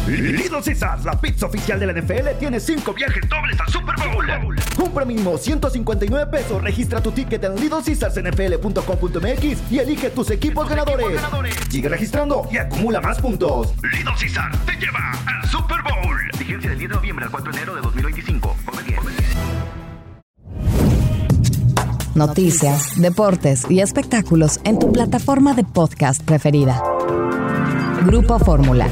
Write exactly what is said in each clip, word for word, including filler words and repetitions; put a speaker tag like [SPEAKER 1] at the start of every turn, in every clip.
[SPEAKER 1] Little Caesars, la pizza oficial de la N F L, tiene cinco viajes dobles al Super Bowl. Compra mínimo ciento cincuenta y nueve pesos, registra tu ticket en little caesars n f l punto com punto m x y elige tus equipos ganadores. equipos ganadores. Sigue registrando y acumula más puntos. Little Caesars te lleva al Super Bowl. Vigencia del diez de noviembre al cuatro de enero de dos mil veinticinco. Come bien.
[SPEAKER 2] Noticias, deportes y espectáculos en tu plataforma de podcast preferida. Grupo Fórmula.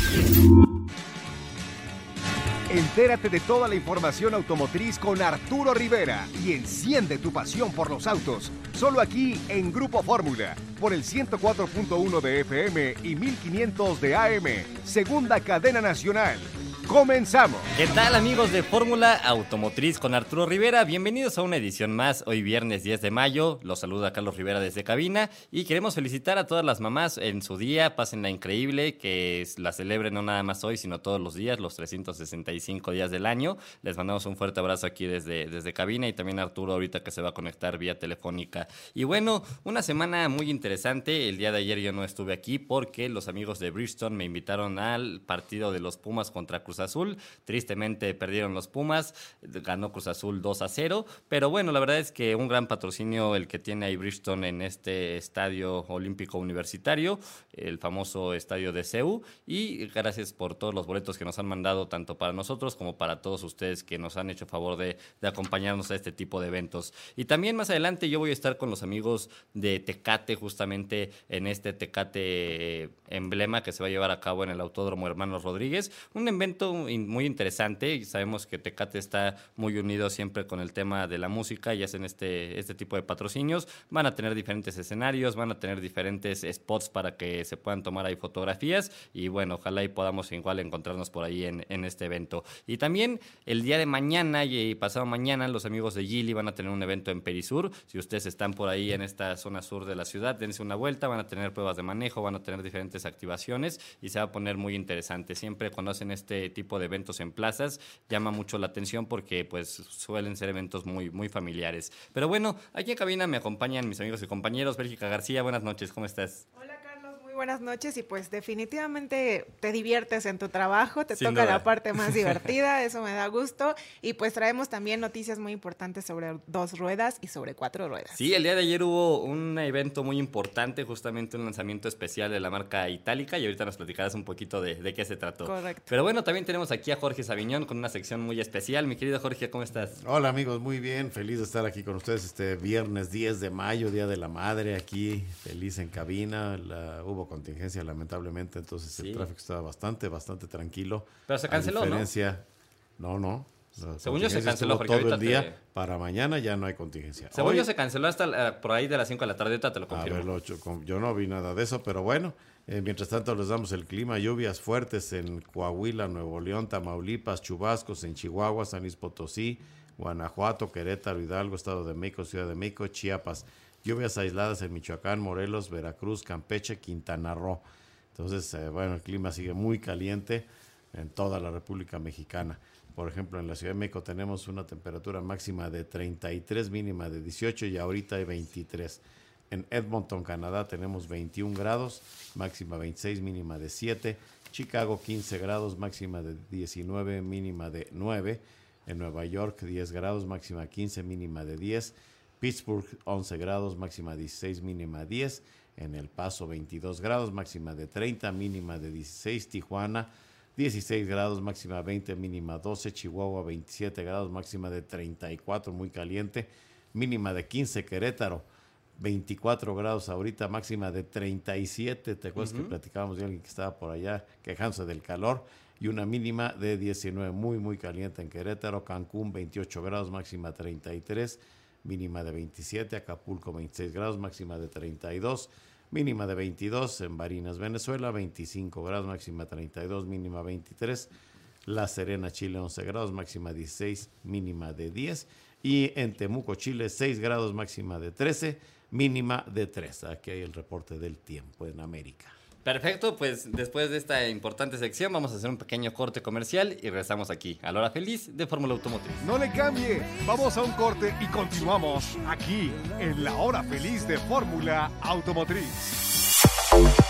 [SPEAKER 3] Entérate de toda la información automotriz con Arturo Rivera y enciende tu pasión por los autos. Solo aquí en Grupo Fórmula, por el ciento cuatro punto uno de F M y mil quinientos de A M, segunda cadena nacional. ¡Comenzamos!
[SPEAKER 4] ¿Qué tal, amigos de Fórmula Automotriz con Arturo Rivera? Bienvenidos a una edición más, hoy viernes diez de mayo. Los saluda Carlos Rivera desde cabina y queremos felicitar a todas las mamás en su día. Pásenla increíble, que la celebren no nada más hoy, sino todos los días, los trescientos sesenta y cinco días del año. Les mandamos un fuerte abrazo aquí desde, desde cabina y también a Arturo ahorita que se va a conectar vía telefónica. Y bueno, una semana muy interesante. El día de ayer yo no estuve aquí porque los amigos de Bridgestone me invitaron al partido de los Pumas contra Cruz Azul. Tristemente perdieron los Pumas, ganó Cruz Azul dos a cero, pero bueno, la verdad es que un gran patrocinio el que tiene ahí Bridgestone en este estadio olímpico universitario, el famoso estadio de C E U, y gracias por todos los boletos que nos han mandado tanto para nosotros como para todos ustedes que nos han hecho favor de, de acompañarnos a este tipo de eventos. Y también más adelante yo voy a estar con los amigos de Tecate justamente en este Tecate emblema que se va a llevar a cabo en el Autódromo Hermanos Rodríguez, un evento muy interesante y sabemos que Tecate está muy unido siempre con el tema de la música y hacen este, este tipo de patrocinios. Van a tener diferentes escenarios, van a tener diferentes spots para que se puedan tomar ahí fotografías y bueno, ojalá y podamos igual encontrarnos por ahí en, en este evento. Y también el día de mañana y pasado mañana los amigos de Geely van a tener un evento en Perisur. Si ustedes están por ahí en esta zona sur de la ciudad, dense una vuelta, van a tener pruebas de manejo, van a tener diferentes activaciones y se va a poner muy interesante. Siempre cuando hacen este tipo de eventos en plazas llama mucho la atención porque pues suelen ser eventos muy, muy familiares. Pero bueno, aquí en cabina me acompañan mis amigos y compañeros. Bélgica García, buenas noches, ¿cómo estás?
[SPEAKER 5] Hola Carlos, muy buenas noches y pues definitivamente te diviertes en tu trabajo, te
[SPEAKER 4] Sin
[SPEAKER 5] toca
[SPEAKER 4] duda.
[SPEAKER 5] la parte más divertida, eso me da gusto y pues traemos también noticias muy importantes sobre dos ruedas y sobre cuatro ruedas.
[SPEAKER 4] Sí, el día de ayer hubo un evento muy importante, justamente un lanzamiento especial de la marca Itálica y ahorita nos platicarás un poquito de, de qué se trató.
[SPEAKER 5] Correcto.
[SPEAKER 4] Pero bueno, también tenemos aquí a Jorge Sabiñón con una sección muy especial. Mi querido Jorge, ¿cómo estás?
[SPEAKER 6] Hola amigos, muy bien, feliz de estar aquí con ustedes este viernes diez de mayo, Día de la Madre, aquí feliz en cabina. La, hubo contingencia lamentablemente, entonces
[SPEAKER 4] Sí.
[SPEAKER 6] el tráfico estaba bastante, bastante tranquilo.
[SPEAKER 4] Pero se canceló,
[SPEAKER 6] A diferencia, ¿no? No, no.
[SPEAKER 4] Según yo se canceló, porque
[SPEAKER 6] todo el
[SPEAKER 4] ahorita
[SPEAKER 6] día.
[SPEAKER 4] te-
[SPEAKER 6] Para mañana ya no hay contingencia.
[SPEAKER 4] Según
[SPEAKER 6] Hoy-
[SPEAKER 4] yo se canceló hasta uh, por ahí de las cinco de la tarde, ahorita te lo
[SPEAKER 6] A
[SPEAKER 4] confirmo.
[SPEAKER 6] ver, lo ocho, con- yo no vi nada de eso, pero bueno, eh, mientras tanto les damos el clima, lluvias fuertes en Coahuila, Nuevo León, Tamaulipas, chubascos en Chihuahua, San Luis Potosí, Guanajuato, Querétaro, Hidalgo, Estado de México, Ciudad de México, Chiapas, lluvias aisladas en Michoacán, Morelos, Veracruz, Campeche, Quintana Roo. Entonces, eh, bueno, el clima sigue muy caliente en toda la República Mexicana. Por ejemplo, en la Ciudad de México tenemos una temperatura máxima de treinta y tres, mínima de dieciocho y ahorita hay veintitrés. En Edmonton, Canadá, tenemos veintiún grados, máxima veintiséis, mínima de siete. Chicago, quince grados, máxima de diecinueve, mínima de nueve. En Nueva York, diez grados, máxima quince, mínima de diez. Pittsburgh, once grados, máxima dieciséis, mínima diez. En El Paso, veintidós grados, máxima de treinta, mínima de dieciséis. Tijuana, dieciséis grados, máxima veinte, mínima doce. Chihuahua, veintisiete grados, máxima de treinta y cuatro, muy caliente. Mínima de quince. Querétaro, veinticuatro grados ahorita, máxima de treinta y siete. ¿Te acuerdas uh-huh. que platicábamos de alguien que estaba por allá quejándose del calor? Y una mínima de diecinueve, muy, muy caliente en Querétaro. Cancún, veintiocho grados, máxima treinta y tres, mínima de veintisiete. Acapulco, veintiséis grados, máxima de treinta y dos, mínima de veintidós. En Barinas, Venezuela, veinticinco grados, máxima treinta y dos, mínima veintitrés. La Serena, Chile, once grados, máxima dieciséis, mínima de diez. Y en Temuco, Chile, seis grados, máxima de trece, mínima de tres. Aquí hay el reporte del tiempo en América.
[SPEAKER 4] Perfecto, pues después de esta importante sección vamos a hacer un pequeño corte comercial y regresamos aquí a la hora feliz de Fórmula Automotriz.
[SPEAKER 3] No le cambie, vamos a un corte y continuamos aquí en la hora feliz de Fórmula Automotriz.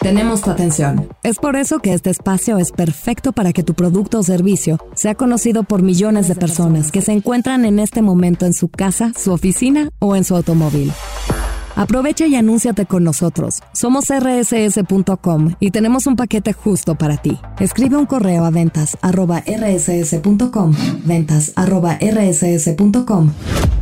[SPEAKER 2] Tenemos tu atención. Es por eso que este espacio es perfecto para que tu producto o servicio sea conocido por millones de personas que se encuentran en este momento en su casa, su oficina o en su automóvil. Aprovecha y anúnciate con nosotros. Somos erre ese ese punto com y tenemos un paquete justo para ti. Escribe un correo a ventas arroba erre ese ese punto com, ventas arroba erre ese ese punto com,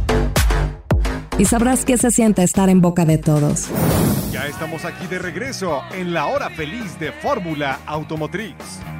[SPEAKER 2] y sabrás qué se siente estar en boca de todos.
[SPEAKER 3] Ya estamos aquí de regreso en la hora feliz de Fórmula Automotriz.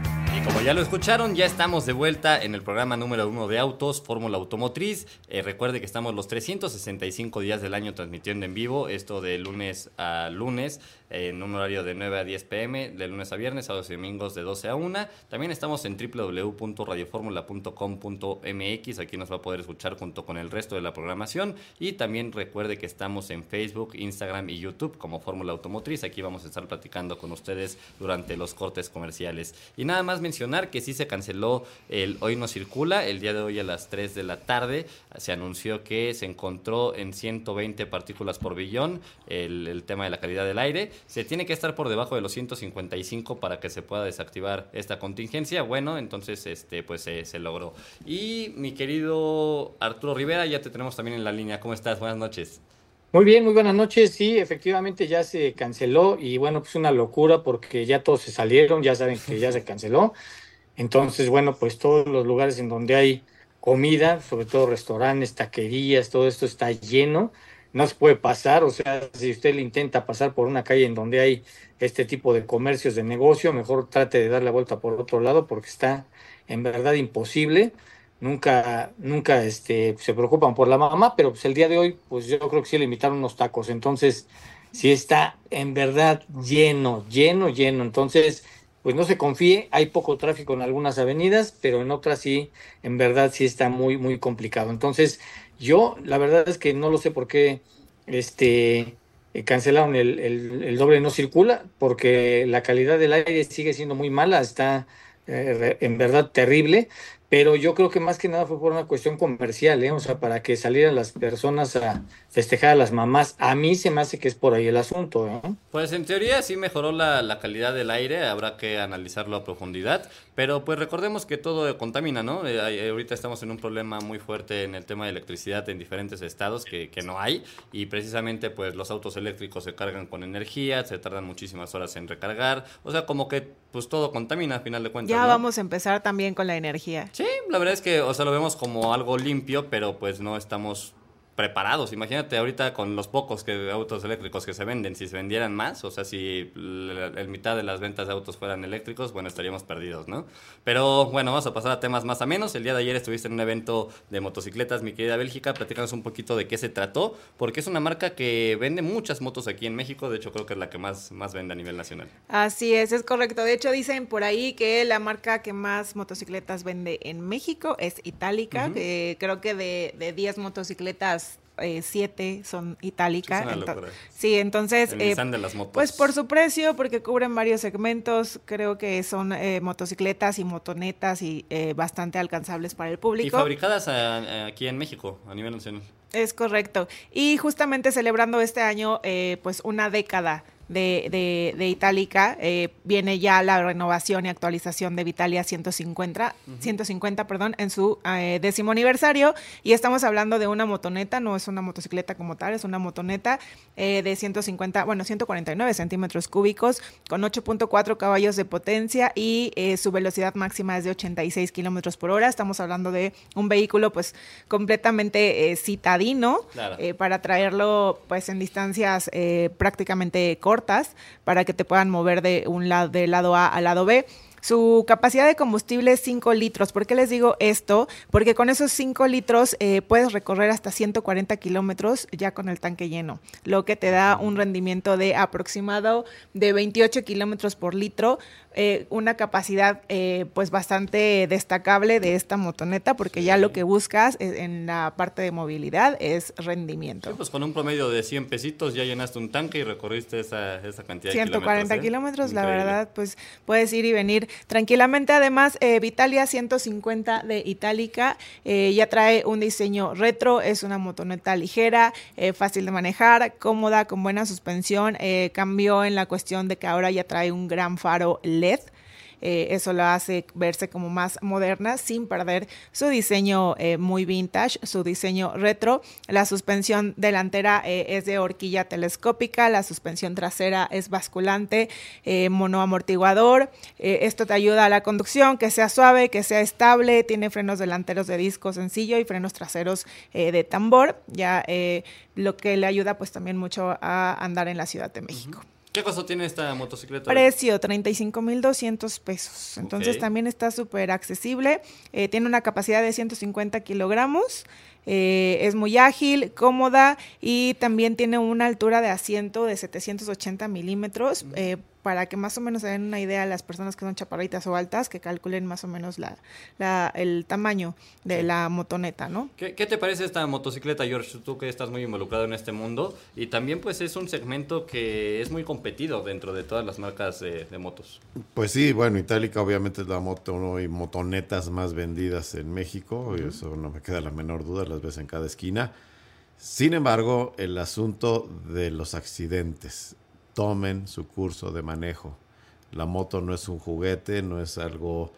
[SPEAKER 4] Y como ya lo escucharon, ya estamos de vuelta en el programa número uno de autos, Fórmula Automotriz. Eh, recuerde que estamos los trescientos sesenta y cinco días del año transmitiendo en vivo, esto de lunes a lunes, eh, en un horario de nueve a diez pm, de lunes a viernes, sábados y domingos de doce a una. También estamos en doble u doble u doble u punto radio fórmula punto com punto eme equis, aquí nos va a poder escuchar junto con el resto de la programación. Y también recuerde que estamos en Facebook, Instagram y YouTube como Fórmula Automotriz. Aquí vamos a estar platicando con ustedes durante los cortes comerciales. Y nada más mencionar que sí se canceló el Hoy No Circula, el día de hoy a las tres de la tarde se anunció que se encontró en ciento veinte partículas por billón el, el tema de la calidad del aire. Se tiene que estar por debajo de los ciento cincuenta y cinco para que se pueda desactivar esta contingencia. Bueno, entonces este pues eh, se logró. Y mi querido Arturo Rivera, ya te tenemos también en la línea. ¿Cómo estás? Buenas noches.
[SPEAKER 7] Muy bien, muy buenas noches. Sí, efectivamente ya se canceló y bueno, pues una locura porque ya todos se salieron, ya saben que ya se canceló. Entonces, bueno, pues todos los lugares en donde hay comida, sobre todo restaurantes, taquerías, todo esto está lleno. No se puede pasar, o sea, si usted le intenta pasar por una calle en donde hay este tipo de comercios de negocio, mejor trate de dar la vuelta por otro lado porque está en verdad imposible. Nunca, nunca este, se preocupan por la mamá, pero pues el día de hoy, pues yo creo que sí le invitaron unos tacos. Entonces, sí está en verdad lleno, lleno, lleno. Entonces, pues no se confíe, hay poco tráfico en algunas avenidas, pero en otras sí, en verdad sí está muy, muy complicado. Entonces, yo la verdad es que no lo sé por qué este, eh, cancelaron el, el, el doble no circula, porque la calidad del aire sigue siendo muy mala, está eh, en verdad terrible. Pero yo creo que más que nada fue por una cuestión comercial, ¿eh? O sea, para que salieran las personas a festejar a las mamás. A mí se me hace que es por ahí el asunto, ¿eh?
[SPEAKER 4] Pues en teoría sí mejoró la, la calidad del aire, habrá que analizarlo a profundidad, pero pues recordemos que todo contamina, ¿no? Eh, ahorita estamos en un problema muy fuerte en el tema de electricidad en diferentes estados que, que no hay, y precisamente pues los autos eléctricos se cargan con energía, se tardan muchísimas horas en recargar, o sea, como que pues todo contamina a final de cuentas,
[SPEAKER 5] Ya
[SPEAKER 4] ¿no?
[SPEAKER 5] Vamos a empezar también con la energía.
[SPEAKER 4] Sí, la verdad es que, o sea, lo vemos como algo limpio, pero pues no estamos preparados. Imagínate ahorita con los pocos que, autos eléctricos que se venden, si se vendieran más, o sea, si la, la mitad de las ventas de autos fueran eléctricos, bueno, estaríamos perdidos, ¿no? Pero bueno, vamos a pasar a temas más amenos. El día de ayer estuviste en un evento de motocicletas, mi querida Bélgica, platícanos un poquito de qué se trató, porque es una marca que vende muchas motos aquí en México, de hecho creo que es la que más, más vende a nivel nacional.
[SPEAKER 5] Así es, es correcto. De hecho dicen por ahí que la marca que más motocicletas vende en México es Itálica, uh-huh. que creo que de, de diez motocicletas, Eh, siete son Itálica.
[SPEAKER 4] Es una
[SPEAKER 5] Ento-
[SPEAKER 4] locura.
[SPEAKER 5] sí, entonces,
[SPEAKER 4] El
[SPEAKER 5] eh,
[SPEAKER 4] Nissan de las motos.
[SPEAKER 5] pues por su precio, porque cubren varios segmentos, creo que son eh, motocicletas y motonetas y eh, bastante alcanzables para el público.
[SPEAKER 4] Y fabricadas a, a, aquí en México, a nivel nacional.
[SPEAKER 5] Es correcto. Y justamente celebrando este año, eh, pues una década de, de, de Itálica, eh, viene ya la renovación y actualización de Vitalia ciento cincuenta, uh-huh. ciento cincuenta, perdón, en su eh, décimo aniversario, y estamos hablando de una motoneta, no es una motocicleta como tal, es una motoneta eh, de ciento cincuenta, bueno, ciento cuarenta y nueve centímetros cúbicos, con ocho punto cuatro caballos de potencia, y eh, su velocidad máxima es de ochenta y seis kilómetros por hora. Estamos hablando de un vehículo pues completamente eh, citadino, claro. eh, para traerlo pues en distancias eh, prácticamente cortas, para que te puedan mover de un lado, del lado A al lado B. Su capacidad de combustible es cinco litros. ¿Por qué les digo esto? Porque con esos cinco litros eh, puedes recorrer hasta ciento cuarenta kilómetros ya con el tanque lleno, lo que te da un rendimiento de aproximado de veintiocho kilómetros por litro eh, una capacidad eh, pues bastante destacable de esta motoneta, porque sí. ya lo que buscas en la parte de movilidad es rendimiento.
[SPEAKER 4] Sí, pues con un promedio de cien pesitos ya llenaste un tanque y recorriste esa, esa cantidad
[SPEAKER 5] ciento cuarenta
[SPEAKER 4] de kilómetros.
[SPEAKER 5] kilómetros, ¿eh? La verdad, pues puedes ir y venir tranquilamente. Además, eh, Vitalia ciento cincuenta de Itálica eh, ya trae un diseño retro, es una motoneta ligera, eh, fácil de manejar, cómoda, con buena suspensión. Eh, cambió en la cuestión de que ahora ya trae un gran faro L E D. Eh, eso la hace verse como más moderna sin perder su diseño eh, muy vintage, su diseño retro. La suspensión delantera eh, es de horquilla telescópica, la suspensión trasera es basculante, eh, monoamortiguador. Eh, esto te ayuda a la conducción, que sea suave, que sea estable. Tiene frenos delanteros de disco sencillo y frenos traseros eh, de tambor, ya eh, lo que le ayuda pues también mucho a andar en la Ciudad de México. Uh-huh.
[SPEAKER 4] ¿Qué costo tiene esta motocicleta?
[SPEAKER 5] Precio, treinta y cinco mil doscientos pesos. Entonces okay. también está súper accesible. Eh, tiene una capacidad de ciento cincuenta kilogramos. Eh, es muy ágil, cómoda y también tiene una altura de asiento de setecientos ochenta milímetros. Eh, para que más o menos se den una idea a las personas que son chaparritas o altas, que calculen más o menos la, la, el tamaño de sí. la motoneta, ¿no?
[SPEAKER 4] ¿Qué, ¿Qué te parece esta motocicleta, George? Tú que estás muy involucrado en este mundo y también pues es un segmento que es muy competido dentro de todas las marcas de, de motos.
[SPEAKER 6] Pues sí, bueno, Itálica obviamente es la moto ¿no? y motonetas más vendidas en México, uh-huh. y eso no me queda la menor duda, las ves en cada esquina. Sin embargo, el asunto de los accidentes, tomen su curso de manejo. La moto no es un juguete, no es algo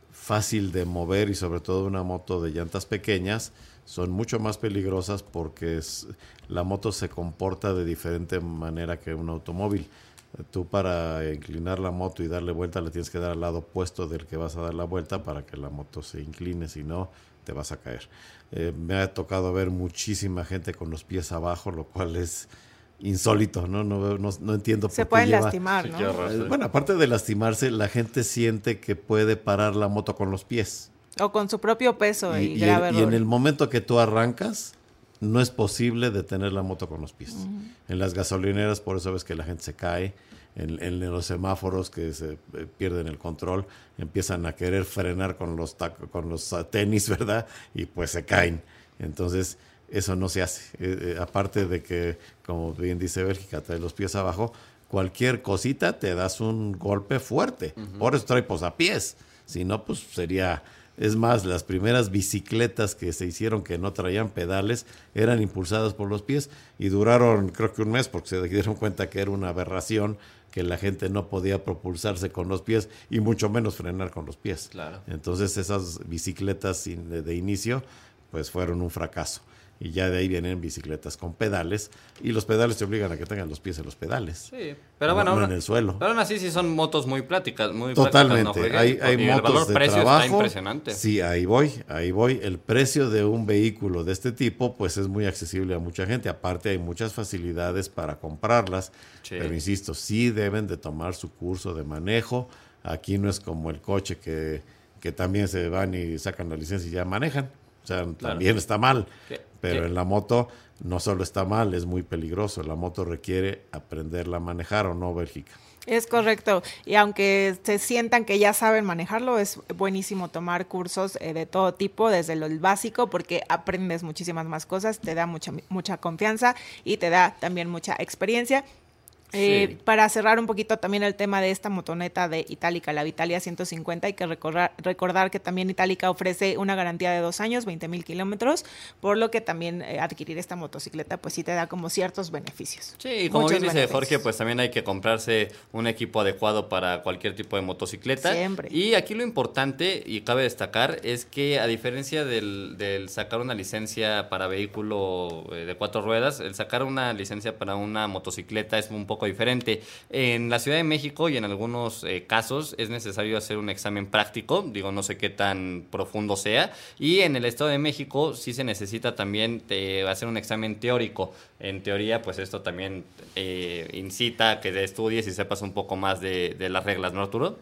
[SPEAKER 6] fácil de mover y sobre todo una moto de llantas pequeñas son mucho más peligrosas porque es, la moto se comporta de diferente manera que un automóvil. Tú para inclinar la moto y darle vuelta le tienes que dar al lado opuesto del que vas a dar la vuelta para que la moto se incline, si no te vas a caer. Eh, me ha tocado ver muchísima gente con los pies abajo, lo cual es insólito, ¿no? No, no, no entiendo por qué.
[SPEAKER 5] Se pueden
[SPEAKER 6] lleva...
[SPEAKER 5] lastimar, ¿no?
[SPEAKER 6] Eh, bueno, aparte de lastimarse, la gente siente que puede parar la moto con los pies.
[SPEAKER 5] O con su propio peso y,
[SPEAKER 6] y,
[SPEAKER 5] y grave
[SPEAKER 6] y, en, y en el momento que tú arrancas, no es posible detener la moto con los pies. Uh-huh. En las gasolineras, por eso ves que la gente se cae. En, en los semáforos que se eh, pierden el control, empiezan a querer frenar con los, tac- con los uh, tenis, ¿verdad? Y pues se caen. Entonces, eso no se hace. Eh, eh, aparte de que, como bien dice Bélgica, trae los pies abajo, cualquier cosita te das un golpe fuerte. Uh-huh. Por eso trae posapiés. Si no, pues sería... Es más, las primeras bicicletas que se hicieron que no traían pedales eran impulsadas por los pies y duraron creo que un mes porque se dieron cuenta que era una aberración, que la gente no podía propulsarse con los pies y mucho menos frenar con los pies.
[SPEAKER 4] Claro.
[SPEAKER 6] Entonces esas bicicletas de, de inicio pues fueron un fracaso. Y ya de ahí vienen bicicletas con pedales y los pedales te obligan a que tengan los pies en los pedales.
[SPEAKER 4] Sí, pero bueno,
[SPEAKER 6] no, no
[SPEAKER 4] aún,
[SPEAKER 6] en el suelo.
[SPEAKER 4] Pero aún así sí son motos muy prácticas, muy
[SPEAKER 6] Totalmente.
[SPEAKER 4] Prácticas, ¿no,
[SPEAKER 6] hay hay
[SPEAKER 4] y
[SPEAKER 6] motos
[SPEAKER 4] el valor
[SPEAKER 6] de
[SPEAKER 4] precio
[SPEAKER 6] trabajo.
[SPEAKER 4] Está impresionante.
[SPEAKER 6] Sí, ahí voy, ahí voy. El precio de un vehículo de este tipo pues es muy accesible a mucha gente. Aparte hay muchas facilidades para comprarlas. Sí. Pero insisto, sí deben de tomar su curso de manejo. Aquí no es como el coche que, que también se van y sacan la licencia y ya manejan. O sea, claro. También está mal. Sí. Pero sí. En la moto no solo está mal, es muy peligroso. La moto requiere aprenderla a manejar, ¿o no, Bélgica?
[SPEAKER 5] Es correcto. Y aunque se sientan que ya saben manejarlo, es buenísimo tomar cursos eh, de todo tipo, desde lo básico, porque aprendes muchísimas más cosas, te da mucha, mucha confianza y te da también mucha experiencia. Eh, sí. Para cerrar un poquito también el tema de esta motoneta de Itálica, la Vitalia ciento cincuenta, hay que recordar, recordar que también Itálica ofrece una garantía de dos años, veinte mil kilómetros, por lo que también eh, adquirir esta motocicleta pues sí te da como ciertos beneficios.
[SPEAKER 4] Sí, y como bien dice Jorge, pues también hay que comprarse un equipo adecuado para cualquier tipo de motocicleta.
[SPEAKER 5] Siempre.
[SPEAKER 4] Y aquí lo importante, y cabe destacar, es que a diferencia del, del sacar una licencia para vehículo eh, de cuatro ruedas, el sacar una licencia para una motocicleta es un poco diferente. En la Ciudad de México y en algunos eh, casos es necesario hacer un examen práctico, digo, no sé qué tan profundo sea, y en el Estado de México sí se necesita también eh, hacer un examen teórico. En teoría, pues esto también eh, incita a que estudies y sepas un poco más de, de las reglas, ¿no, Arturo?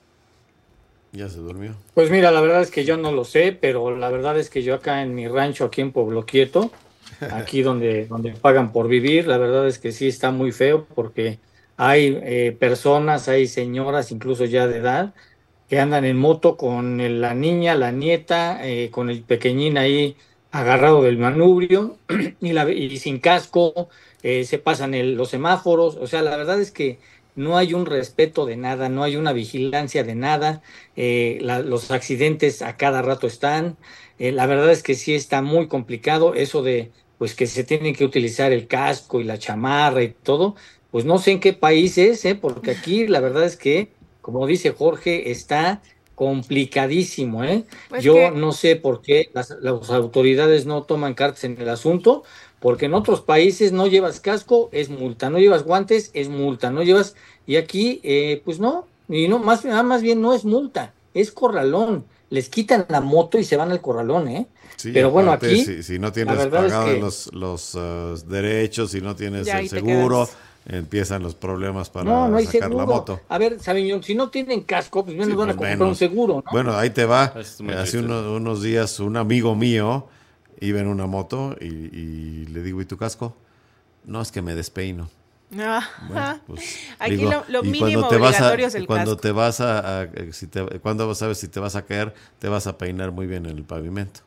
[SPEAKER 6] Ya se durmió.
[SPEAKER 7] Pues mira, la verdad es que yo no lo sé, pero la verdad es que yo acá en mi rancho, aquí en Pueblo Quieto, aquí donde, donde pagan por vivir, la verdad es que sí está muy feo porque hay eh, personas, hay señoras incluso ya de edad que andan en moto con el- la niña, la nieta, eh, con el pequeñín ahí agarrado del manubrio y, la, y sin casco, eh, se pasan el- los semáforos. O sea, la verdad es que no hay un respeto de nada, no hay una vigilancia de nada, eh, la- los accidentes a cada rato están. Eh, la verdad es que sí está muy complicado eso de, pues que se tiene que utilizar el casco y la chamarra y todo. Pues no sé en qué país es, ¿eh? Porque aquí la verdad es que, como dice Jorge, está complicadísimo, ¿eh?
[SPEAKER 5] Pues
[SPEAKER 7] Yo
[SPEAKER 5] que
[SPEAKER 7] no sé por qué las, las autoridades no toman cartas en el asunto, porque en otros países no llevas casco, es multa, no llevas guantes, es multa, no llevas, y aquí, eh, pues no, y no, más, ah, más bien no es multa, es corralón, les quitan la moto y se van al corralón, ¿eh?
[SPEAKER 6] Sí,
[SPEAKER 7] Pero bueno,
[SPEAKER 6] aparte,
[SPEAKER 7] aquí,
[SPEAKER 6] si, si no
[SPEAKER 7] la
[SPEAKER 6] tienes
[SPEAKER 7] verdad es
[SPEAKER 6] pagado
[SPEAKER 7] que,
[SPEAKER 6] los, los eh, derechos, si no tienes
[SPEAKER 5] ya
[SPEAKER 6] el
[SPEAKER 5] ahí te
[SPEAKER 6] seguro,
[SPEAKER 5] quedas.
[SPEAKER 6] empiezan los problemas
[SPEAKER 7] no, no
[SPEAKER 6] para
[SPEAKER 7] hay
[SPEAKER 6] sacar la
[SPEAKER 7] seguro.
[SPEAKER 6] moto.
[SPEAKER 7] A ver, Sabiñón, si no tienen casco, pues
[SPEAKER 6] Sí,
[SPEAKER 7] menos van a
[SPEAKER 6] pues
[SPEAKER 7] comprar un
[SPEAKER 6] menos.
[SPEAKER 7] seguro, ¿no?
[SPEAKER 6] Bueno, ahí te va.
[SPEAKER 4] Es muy
[SPEAKER 6] Hace
[SPEAKER 4] triste.
[SPEAKER 6] uno- unos días un amigo mío iba en una moto y, y le digo, ¿y tu casco? No, es que me despeino.
[SPEAKER 5] Ah,
[SPEAKER 6] Bueno, pues,
[SPEAKER 5] aquí
[SPEAKER 6] digo,
[SPEAKER 5] lo, lo
[SPEAKER 6] y
[SPEAKER 5] mínimo
[SPEAKER 6] cuando te vas a,
[SPEAKER 5] obligatorio es el
[SPEAKER 6] cuando
[SPEAKER 5] casco.
[SPEAKER 6] te vas a, a- si te, cuando sabes si te vas a caer, te vas a peinar muy bien en el pavimento.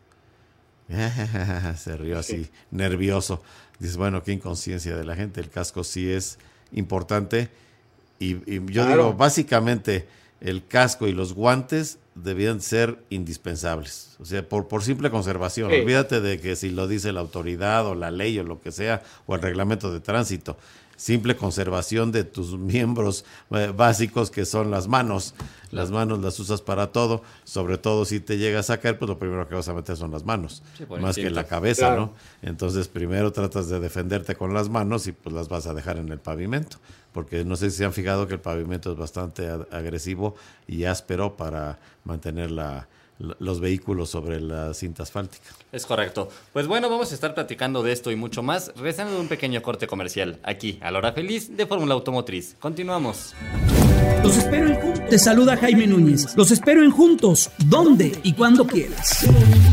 [SPEAKER 6] Se rió así, nervioso. Dices, bueno, qué inconsciencia de la gente. El casco sí es importante. Y, y yo
[SPEAKER 7] Claro.
[SPEAKER 6] digo, básicamente, el casco y los guantes debían ser indispensables. O sea, por, por simple conservación.
[SPEAKER 7] Sí.
[SPEAKER 6] Olvídate de que si lo dice la autoridad o la ley o lo que sea, o el reglamento de tránsito. Simple conservación de tus miembros eh, básicos, que son las manos. Las manos las usas para todo. Sobre todo si te llegas a caer, pues lo primero que vas a meter son las manos.
[SPEAKER 4] Sí, por
[SPEAKER 6] más que
[SPEAKER 4] instinto.
[SPEAKER 6] la cabeza,
[SPEAKER 7] Claro.
[SPEAKER 6] ¿no? Entonces primero tratas de defenderte con las manos y pues las vas a dejar en el pavimento. Porque no sé si se han fijado que el pavimento es bastante a- agresivo y áspero para mantener la, la- los vehículos sobre la cinta asfáltica.
[SPEAKER 4] Es correcto. Pues bueno, vamos a estar platicando de esto y mucho más, regresando de un pequeño corte comercial, aquí, a la hora feliz de Fórmula Automotriz. Continuamos.
[SPEAKER 8] Los espero en Juntos. Te saluda Jaime Núñez. Los espero en Juntos, donde y cuando quieras.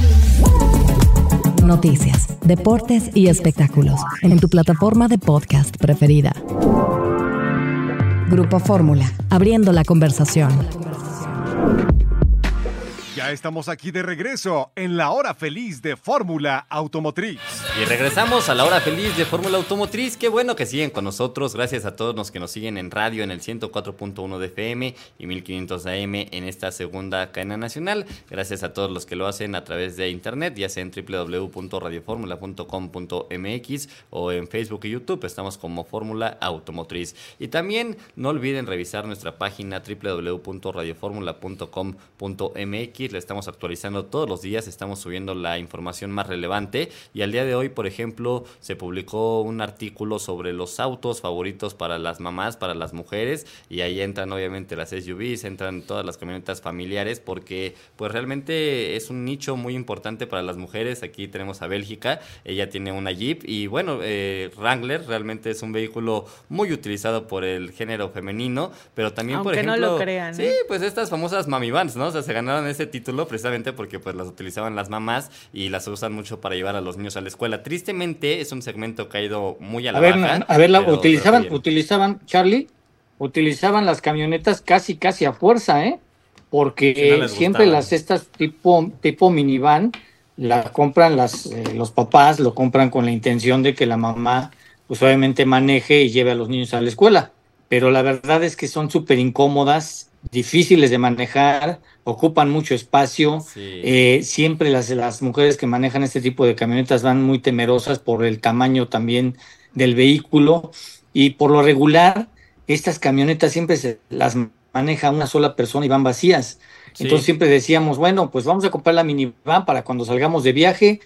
[SPEAKER 2] Noticias, deportes y espectáculos en tu plataforma de podcast preferida. Grupo Fórmula, abriendo la conversación.
[SPEAKER 3] Ya estamos aquí de regreso en la hora feliz de Fórmula Automotriz.
[SPEAKER 4] Y regresamos a la hora feliz de Fórmula Automotriz. Qué bueno que siguen con nosotros. Gracias a todos los que nos siguen en radio en el ciento cuatro punto uno de F M y mil quinientos A M en esta segunda cadena nacional. Gracias a todos los que lo hacen a través de internet, ya sea en doble u doble u doble u punto radio fórmula punto com punto m x o en Facebook y YouTube. Estamos como Fórmula Automotriz. Y también no olviden revisar nuestra página doble u doble u doble u punto radio fórmula punto com punto m x. La estamos actualizando todos los días, estamos subiendo la información más relevante y al día de hoy, por ejemplo, se publicó un artículo sobre los autos favoritos para las mamás, para las mujeres, y ahí entran obviamente las S U Vs, entran todas las camionetas familiares, porque pues realmente es un nicho muy importante para las mujeres. Aquí tenemos a Bélgica, ella tiene una Jeep y bueno, eh, Wrangler realmente es un vehículo muy utilizado por el género femenino, pero también por
[SPEAKER 5] Aunque no
[SPEAKER 4] ejemplo,
[SPEAKER 5] lo crean,
[SPEAKER 4] sí,
[SPEAKER 5] ¿eh?
[SPEAKER 4] pues estas famosas mami vans, ¿no? O sea, se ganaron ese título precisamente porque pues las utilizaban las mamás y las usan mucho para llevar a los niños a la escuela. Tristemente es un segmento que ha ido muy a la
[SPEAKER 7] A ver,
[SPEAKER 4] baja.
[SPEAKER 7] a ver, la,
[SPEAKER 4] pero-
[SPEAKER 7] utilizaban,
[SPEAKER 4] pero bien.
[SPEAKER 7] utilizaban, Charlie, utilizaban las camionetas casi, casi a fuerza, ¿eh? Porque
[SPEAKER 4] Sí, no les
[SPEAKER 7] siempre
[SPEAKER 4] gustaban.
[SPEAKER 7] las estas tipo, tipo minivan la compran las, eh, los papás, lo compran con la intención de que la mamá, pues obviamente maneje y lleve a los niños a la escuela. Pero la verdad es que son súper incómodas, difíciles de manejar, ocupan mucho espacio.
[SPEAKER 4] Sí.
[SPEAKER 7] Eh, siempre las, las mujeres que manejan este tipo de camionetas van muy temerosas por el tamaño también del vehículo y por lo regular estas camionetas siempre se las maneja una sola persona y van vacías.
[SPEAKER 4] Sí.
[SPEAKER 7] Entonces siempre decíamos, bueno, pues vamos a comprar la minivan para cuando salgamos de viaje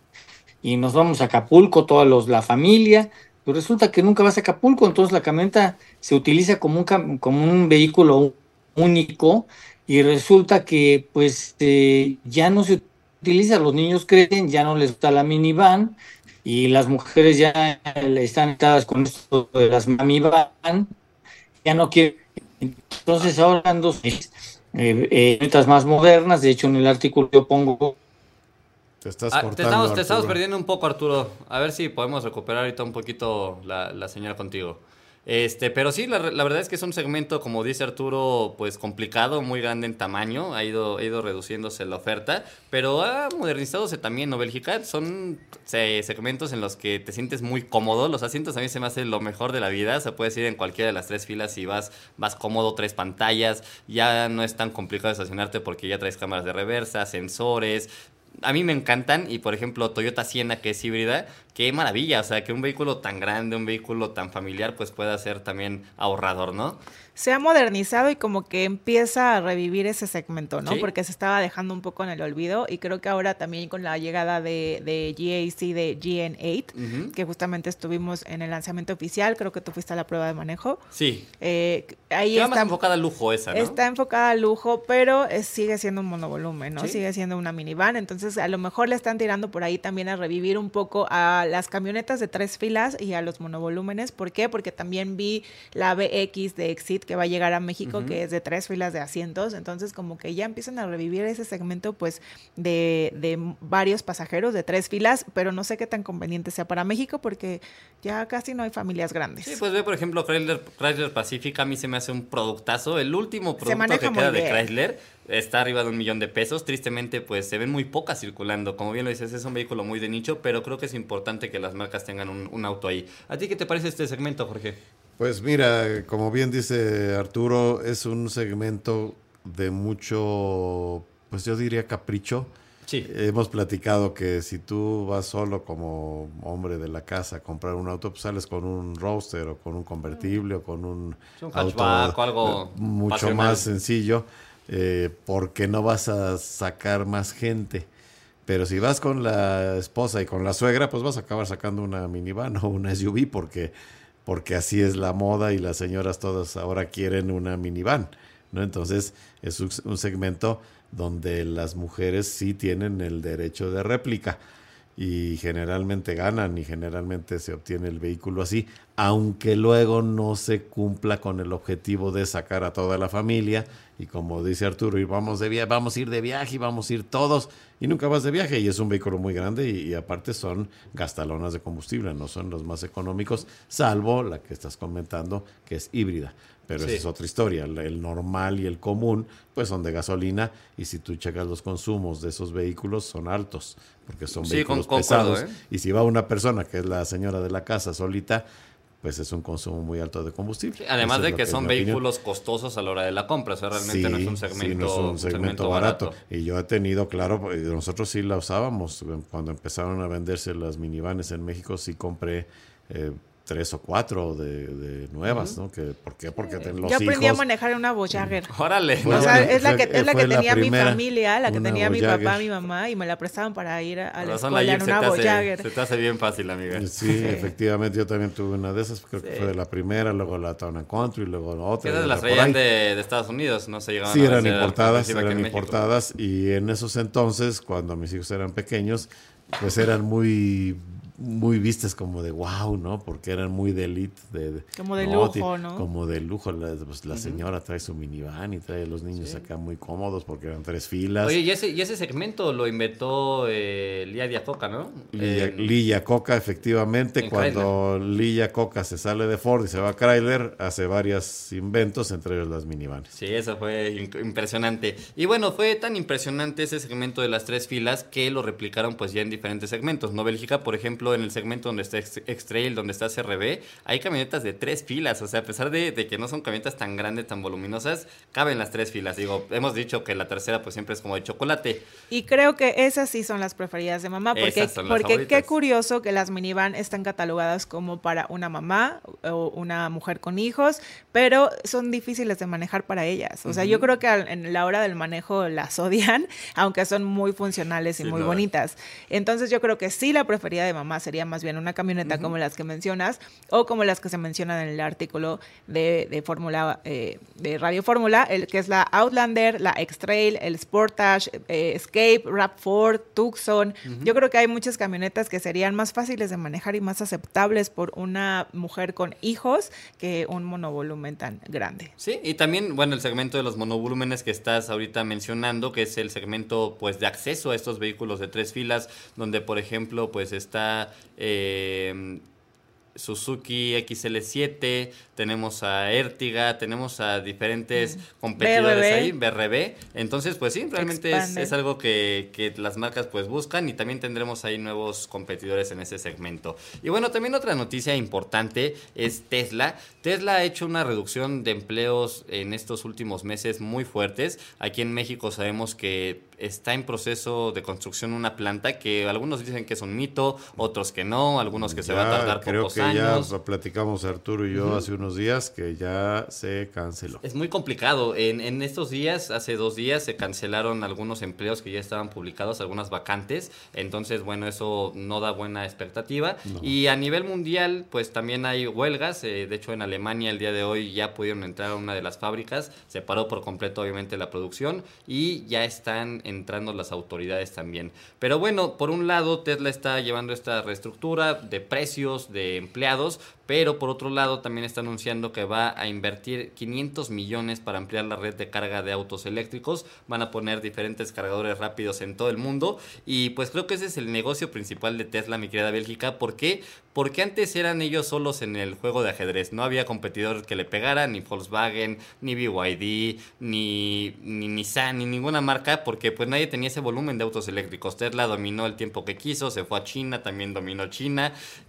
[SPEAKER 7] y nos vamos a Acapulco, toda los, la familia. Pero resulta que nunca vas a Acapulco, entonces la camioneta se utiliza como un, cam- como un vehículo único y resulta que pues eh, ya no se utiliza, los niños crecen, ya no les gusta la minivan y las mujeres ya están atadas con esto de las mami van, ya no quieren. Entonces ahora han dos eh, eh, camionetas más modernas, de hecho en el artículo yo pongo
[SPEAKER 6] Te estás
[SPEAKER 4] Ah,
[SPEAKER 6] cortando,
[SPEAKER 4] te, estamos, te estamos
[SPEAKER 6] Arturo.
[SPEAKER 4] perdiendo un poco, Arturo. A ver si podemos recuperar ahorita un poquito la, la señal contigo. Este, pero sí, la, la verdad es que es un segmento, como dice Arturo, pues complicado, muy grande en tamaño, ha ido, ha ido reduciéndose la oferta, pero ha modernizadose también, ¿no? Bélgica son se, segmentos en los que te sientes muy cómodo, los asientos a mí se me hace lo mejor de la vida, o sea, puedes ir en cualquiera de las tres filas y vas, vas cómodo, tres pantallas, ya no es tan complicado estacionarte porque ya traes cámaras de reversa, sensores. A mí me encantan y, por ejemplo, Toyota Sienna, que es híbrida, qué maravilla, o sea, que un vehículo tan grande, un vehículo tan familiar, pues pueda ser también ahorrador, ¿no?
[SPEAKER 5] Se ha modernizado y como que empieza a revivir ese segmento, ¿no?
[SPEAKER 4] ¿Sí?
[SPEAKER 5] Porque se estaba dejando un poco en el olvido y creo que ahora también con la llegada de, de G A C de G N ocho, uh-huh. que justamente estuvimos en el lanzamiento oficial, creo que tú fuiste a la prueba de manejo.
[SPEAKER 4] Sí.
[SPEAKER 5] Eh, ahí
[SPEAKER 4] está
[SPEAKER 5] está
[SPEAKER 4] más enfocada al lujo esa, ¿no?
[SPEAKER 5] Está enfocada al lujo, pero es, sigue siendo un monovolumen, ¿no?
[SPEAKER 4] ¿Sí?
[SPEAKER 5] Sigue siendo una minivan, entonces a lo mejor le están tirando por ahí también a revivir un poco a las camionetas de tres filas y a los monovolúmenes. ¿Por qué? Porque también vi la B X de Exit que va a llegar a México, uh-huh. que es de tres filas de asientos, entonces como que ya empiezan a revivir ese segmento pues de, de varios pasajeros de tres filas, pero no sé qué tan conveniente sea para México porque ya casi no hay familias grandes.
[SPEAKER 4] Sí, pues ve por ejemplo Chrysler, Chrysler Pacifica, a mí se me hace un productazo, el último producto que queda de Chrysler está arriba de un millón de pesos, tristemente pues se ven muy pocas circulando, como bien lo dices, es un vehículo muy de nicho, pero creo que es importante que las marcas tengan un, un auto ahí. ¿A ti qué te parece este segmento, Jorge?
[SPEAKER 6] Pues mira, como bien dice Arturo, es un segmento de mucho, pues yo diría capricho.
[SPEAKER 4] Sí.
[SPEAKER 6] Hemos platicado que si tú vas solo como hombre de la casa a comprar un auto, pues sales con un Roadster o con un convertible mm. o con un,
[SPEAKER 4] un
[SPEAKER 6] auto
[SPEAKER 4] o algo
[SPEAKER 6] mucho
[SPEAKER 4] pasional.
[SPEAKER 6] Más sencillo, eh, porque no vas a sacar más gente. Pero si vas con la esposa y con la suegra, pues vas a acabar sacando una minivan o una S U V porque... porque así es la moda y las señoras todas ahora quieren una minivan, ¿no? Entonces es un segmento donde las mujeres sí tienen el derecho de réplica y generalmente ganan y generalmente se obtiene el vehículo así, aunque luego no se cumpla con el objetivo de sacar a toda la familia y como dice Arturo, y vamos, de via- vamos a ir de viaje y vamos a ir todos y nunca vas de viaje y es un vehículo muy grande y, y aparte son gastalonas de combustible, no son los más económicos, salvo la que estás comentando que es híbrida. Pero sí. Esa es otra historia. El, el normal y el común, pues son de gasolina y si tú checas los consumos de esos vehículos son altos, porque son
[SPEAKER 4] sí,
[SPEAKER 6] vehículos
[SPEAKER 4] con,
[SPEAKER 6] pesados.
[SPEAKER 4] Concuerdo, ¿eh?
[SPEAKER 6] Y si va una persona que es la señora de la casa solita, pues es un consumo muy alto de combustible.
[SPEAKER 4] Sí, además
[SPEAKER 6] Eso
[SPEAKER 4] de
[SPEAKER 6] es
[SPEAKER 4] que,
[SPEAKER 6] que
[SPEAKER 4] son vehículos opinión. costosos a la hora de la compra, o sea, realmente
[SPEAKER 6] sí,
[SPEAKER 4] no es un segmento,
[SPEAKER 6] sí, no es un segmento, segmento barato. barato. Y yo he tenido, claro, nosotros sí la usábamos, cuando empezaron a venderse las minivanes en México, sí compré eh, tres o cuatro de, de nuevas, ¿no? Que, ¿Por qué? Porque ten los
[SPEAKER 5] Yo aprendí
[SPEAKER 6] hijos,
[SPEAKER 5] a manejar una Voyager.
[SPEAKER 4] Órale.
[SPEAKER 5] O sea, es la que, es la que
[SPEAKER 6] la
[SPEAKER 5] tenía
[SPEAKER 6] primera,
[SPEAKER 5] mi familia, la que tenía
[SPEAKER 6] Voyager.
[SPEAKER 5] mi papá, mi mamá, y me la prestaban para ir a, a la
[SPEAKER 4] razón,
[SPEAKER 5] escuela en una
[SPEAKER 4] se
[SPEAKER 5] Voyager.
[SPEAKER 4] Hace, se te hace bien fácil, amiga.
[SPEAKER 6] Sí, sí, efectivamente, yo también tuve una de esas, creo
[SPEAKER 4] sí.
[SPEAKER 6] que fue de la primera, luego la Town and Country, luego la otra.
[SPEAKER 4] Esas las traían de, de Estados Unidos, no se llegaban
[SPEAKER 6] sí,
[SPEAKER 4] a
[SPEAKER 6] eran importadas, eran
[SPEAKER 4] en
[SPEAKER 6] importadas, y en esos entonces, cuando mis hijos eran pequeños, pues eran muy... muy vistas como de wow, ¿no? Porque eran muy de elite. De, de,
[SPEAKER 5] como de
[SPEAKER 6] no,
[SPEAKER 5] lujo, ¿no?
[SPEAKER 6] Como de lujo. La, pues, la uh-huh. señora trae su minivan y trae a los niños sí. acá muy cómodos porque eran tres filas.
[SPEAKER 4] Oye, y ese, y ese segmento lo inventó eh, Lia Iacocca, ¿no?
[SPEAKER 6] Lia, en, Lia Iacocca, efectivamente. Cuando Lia Iacocca se sale de Ford y se va a Chrysler, hace varios inventos, entre ellos las minivanes.
[SPEAKER 4] Sí, eso fue impresionante. Y bueno, fue tan impresionante ese segmento de las tres filas que lo replicaron pues ya en diferentes segmentos, ¿no? Bélgica, por ejemplo, en el segmento donde está X-Trail, donde está C R V, hay camionetas de tres filas, o sea, a pesar de, de que no son camionetas tan grandes, tan voluminosas, caben las tres filas. Digo, hemos dicho que la tercera pues siempre es como de chocolate.
[SPEAKER 5] Y creo que esas sí son las preferidas de mamá, porque, porque qué curioso que las minivan están catalogadas como para una mamá o una mujer con hijos, pero son difíciles de manejar para ellas. O sea, uh-huh. yo creo que en la hora del manejo las odian, aunque son muy funcionales y sí, muy no. bonitas. Entonces yo creo que sí la preferida de mamá sería más bien una camioneta uh-huh. como las que mencionas o como las que se mencionan en el artículo de, de Fórmula, eh, de Radio Fórmula, el que es la Outlander, la X-Trail, el Sportage, eh, Escape, RAV cuatro, Tucson. Uh-huh. Yo creo que hay muchas camionetas que serían más fáciles de manejar y más aceptables por una mujer con hijos que un monovolumen tan grande.
[SPEAKER 4] Sí, y también, bueno, el segmento de los monovolúmenes que estás ahorita mencionando, que es el segmento pues de acceso a estos vehículos de tres filas, donde por ejemplo pues está... Eh, Suzuki X L siete, tenemos a Ertiga, tenemos a diferentes competidores
[SPEAKER 5] B R B.
[SPEAKER 4] ahí, B R B. Entonces, pues sí, realmente es,
[SPEAKER 5] Expande.
[SPEAKER 4] es algo que, que las marcas pues buscan, y también tendremos ahí nuevos competidores en ese segmento. Y bueno, también otra noticia importante es Tesla. Tesla ha hecho una reducción de empleos en estos últimos meses muy fuertes. Aquí en México sabemos que está en proceso de construcción una planta que algunos dicen que es un mito, otros que no, algunos que se
[SPEAKER 6] Ya,
[SPEAKER 4] va a tardar
[SPEAKER 6] creo
[SPEAKER 4] pocos
[SPEAKER 6] que
[SPEAKER 4] años.
[SPEAKER 6] ya platicamos Arturo y yo
[SPEAKER 4] Ujú.
[SPEAKER 6] hace unos días que ya se canceló.
[SPEAKER 4] Es muy complicado. En, en estos días, hace dos días, se cancelaron algunos empleos que ya estaban publicados, algunas vacantes. Entonces, bueno, eso no da buena expectativa.
[SPEAKER 6] No.
[SPEAKER 4] Y a nivel mundial, pues también hay huelgas. Eh, de hecho, en Alemania el día de hoy ya pudieron entrar a una de las fábricas. Se paró por completo, obviamente, la producción. Y ya están entrando las autoridades también. Pero bueno, por un lado, Tesla está llevando esta reestructura de precios, de empleados, pero por otro lado también está anunciando que va a invertir quinientos millones para ampliar la red de carga de autos eléctricos. Van a poner diferentes cargadores rápidos en todo el mundo, y pues creo que ese es el negocio principal de Tesla, mi querida Bélgica. ¿Por qué? Porque antes eran ellos solos en el juego de ajedrez. No había competidor que le pegara, ni Volkswagen, ni B Y D, ni, ni Nissan, ni ninguna marca, porque pues nadie tenía ese volumen de autos eléctricos. Tesla dominó el tiempo que quiso, se fue a China, también dominó China,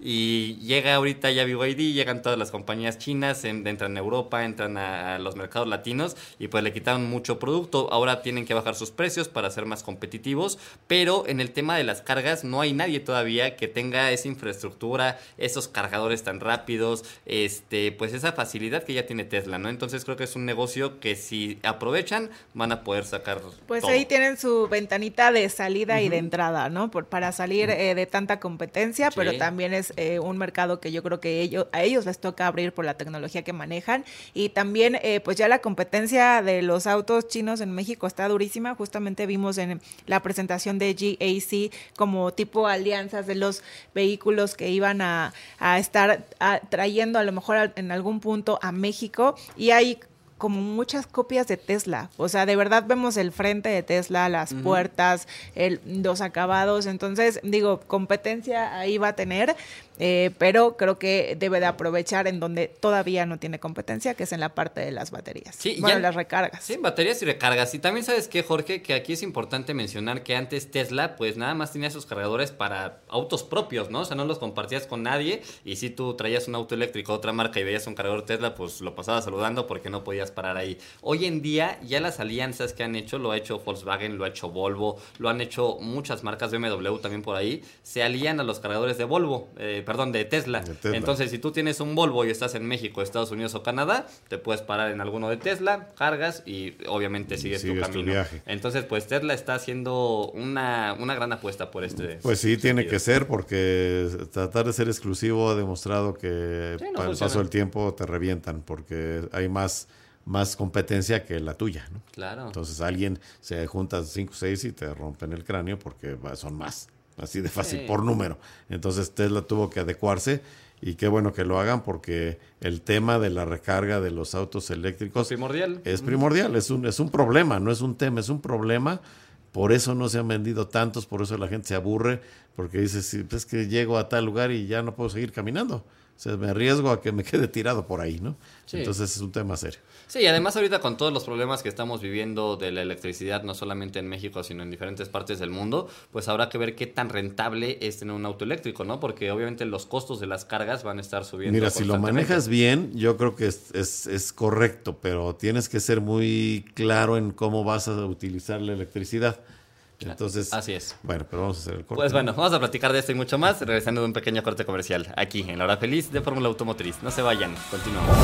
[SPEAKER 4] y llega ahorita ya B Y D, llegan todas las compañías chinas, en, entran a Europa, entran a, a los mercados latinos, y pues le quitaron mucho producto. Ahora tienen que bajar sus precios para ser más competitivos, pero en el tema de las cargas no hay nadie todavía que tenga esa infraestructura, esos cargadores tan rápidos, este, pues esa facilidad que ya tiene Tesla, ¿no? Entonces creo que es un negocio que si aprovechan van a poder sacar
[SPEAKER 5] Pues
[SPEAKER 4] todo.
[SPEAKER 5] ahí tienen su ventanita de salida y de
[SPEAKER 4] Ujú.
[SPEAKER 5] entrada, ¿no? Por, para salir eh, de tanta competencia,
[SPEAKER 4] Sí.
[SPEAKER 5] pero también es eh, un mercado que yo creo que ellos, a ellos les toca abrir por la tecnología que manejan, y también eh, pues ya la competencia de los autos chinos en México está durísima. Justamente vimos en la presentación de G A C como tipo alianzas de los vehículos que iban a, a estar a, trayendo a lo mejor a, en algún punto a México, y hay como muchas copias de Tesla. O sea, de verdad vemos el frente de Tesla, las
[SPEAKER 4] Ujú.
[SPEAKER 5] puertas, el, los acabados. Entonces, digo, competencia ahí va a tener, eh, pero creo que debe de aprovechar en donde todavía no tiene competencia, que es en la parte de las baterías.
[SPEAKER 4] Sí,
[SPEAKER 5] bueno,
[SPEAKER 4] ya-
[SPEAKER 5] las recargas.
[SPEAKER 4] Sí, baterías y recargas. Y también sabes qué, Jorge, que aquí es importante mencionar que antes Tesla pues nada más tenía sus cargadores para autos propios, ¿no? O sea, no los compartías con nadie, y si tú traías un auto eléctrico de otra marca y veías un cargador Tesla, pues lo pasabas saludando porque no podías parar ahí. Hoy en día ya las alianzas que han hecho, lo ha hecho Volkswagen, lo ha hecho Volvo, lo han hecho muchas marcas, B M W también por ahí, se alían a los cargadores de Volvo, eh, perdón, de Tesla.
[SPEAKER 6] De Tesla.
[SPEAKER 4] Entonces, si tú tienes un Volvo y estás en México, Estados Unidos o Canadá, te puedes parar en alguno de Tesla, cargas y obviamente sigues,
[SPEAKER 6] Sigues
[SPEAKER 4] tu
[SPEAKER 6] tu
[SPEAKER 4] camino.
[SPEAKER 6] viaje.
[SPEAKER 4] Entonces, pues Tesla está haciendo una, una gran apuesta por este.
[SPEAKER 6] Pues sí, tiene
[SPEAKER 4] sentido.
[SPEAKER 6] que ser, porque tratar de ser exclusivo ha demostrado que
[SPEAKER 4] Sí, no
[SPEAKER 6] con el
[SPEAKER 4] funciona.
[SPEAKER 6] paso del tiempo te revientan, porque hay más, más competencia que la tuya, ¿no?
[SPEAKER 4] Claro.
[SPEAKER 6] Entonces alguien se junta cinco o seis y te rompen el cráneo porque va- son más, así de fácil,
[SPEAKER 4] Sí.
[SPEAKER 6] por número. Entonces Tesla tuvo que adecuarse, y qué bueno que lo hagan, porque el tema de la recarga de los autos eléctricos
[SPEAKER 4] primordial.
[SPEAKER 6] es primordial, es un, es un problema, no es un tema, es un problema. Por eso no se han vendido tantos, por eso la gente se aburre, porque dice, sí, pues es que llego a tal lugar y ya no puedo seguir caminando. O sea, me arriesgo a que me quede tirado por ahí, ¿no?
[SPEAKER 4] Sí.
[SPEAKER 6] Entonces es un tema serio.
[SPEAKER 4] Sí, y además ahorita con todos los problemas que estamos viviendo de la electricidad, no solamente en México, sino en diferentes partes del mundo, pues habrá que ver qué tan rentable es tener un auto eléctrico, ¿no? Porque obviamente los costos de las cargas van a estar subiendo.
[SPEAKER 6] Mira, si lo
[SPEAKER 4] constantemente.
[SPEAKER 6] manejas bien, yo creo que es, es, es correcto, pero tienes que ser muy claro en cómo vas a utilizar la electricidad. Entonces,
[SPEAKER 4] Así es.
[SPEAKER 6] bueno, pero vamos a hacer el corte.
[SPEAKER 4] Pues bueno, vamos a platicar de esto y mucho más, regresando de un pequeño corte comercial, aquí en La Hora Feliz de Fórmula Automotriz. No se vayan, continuamos.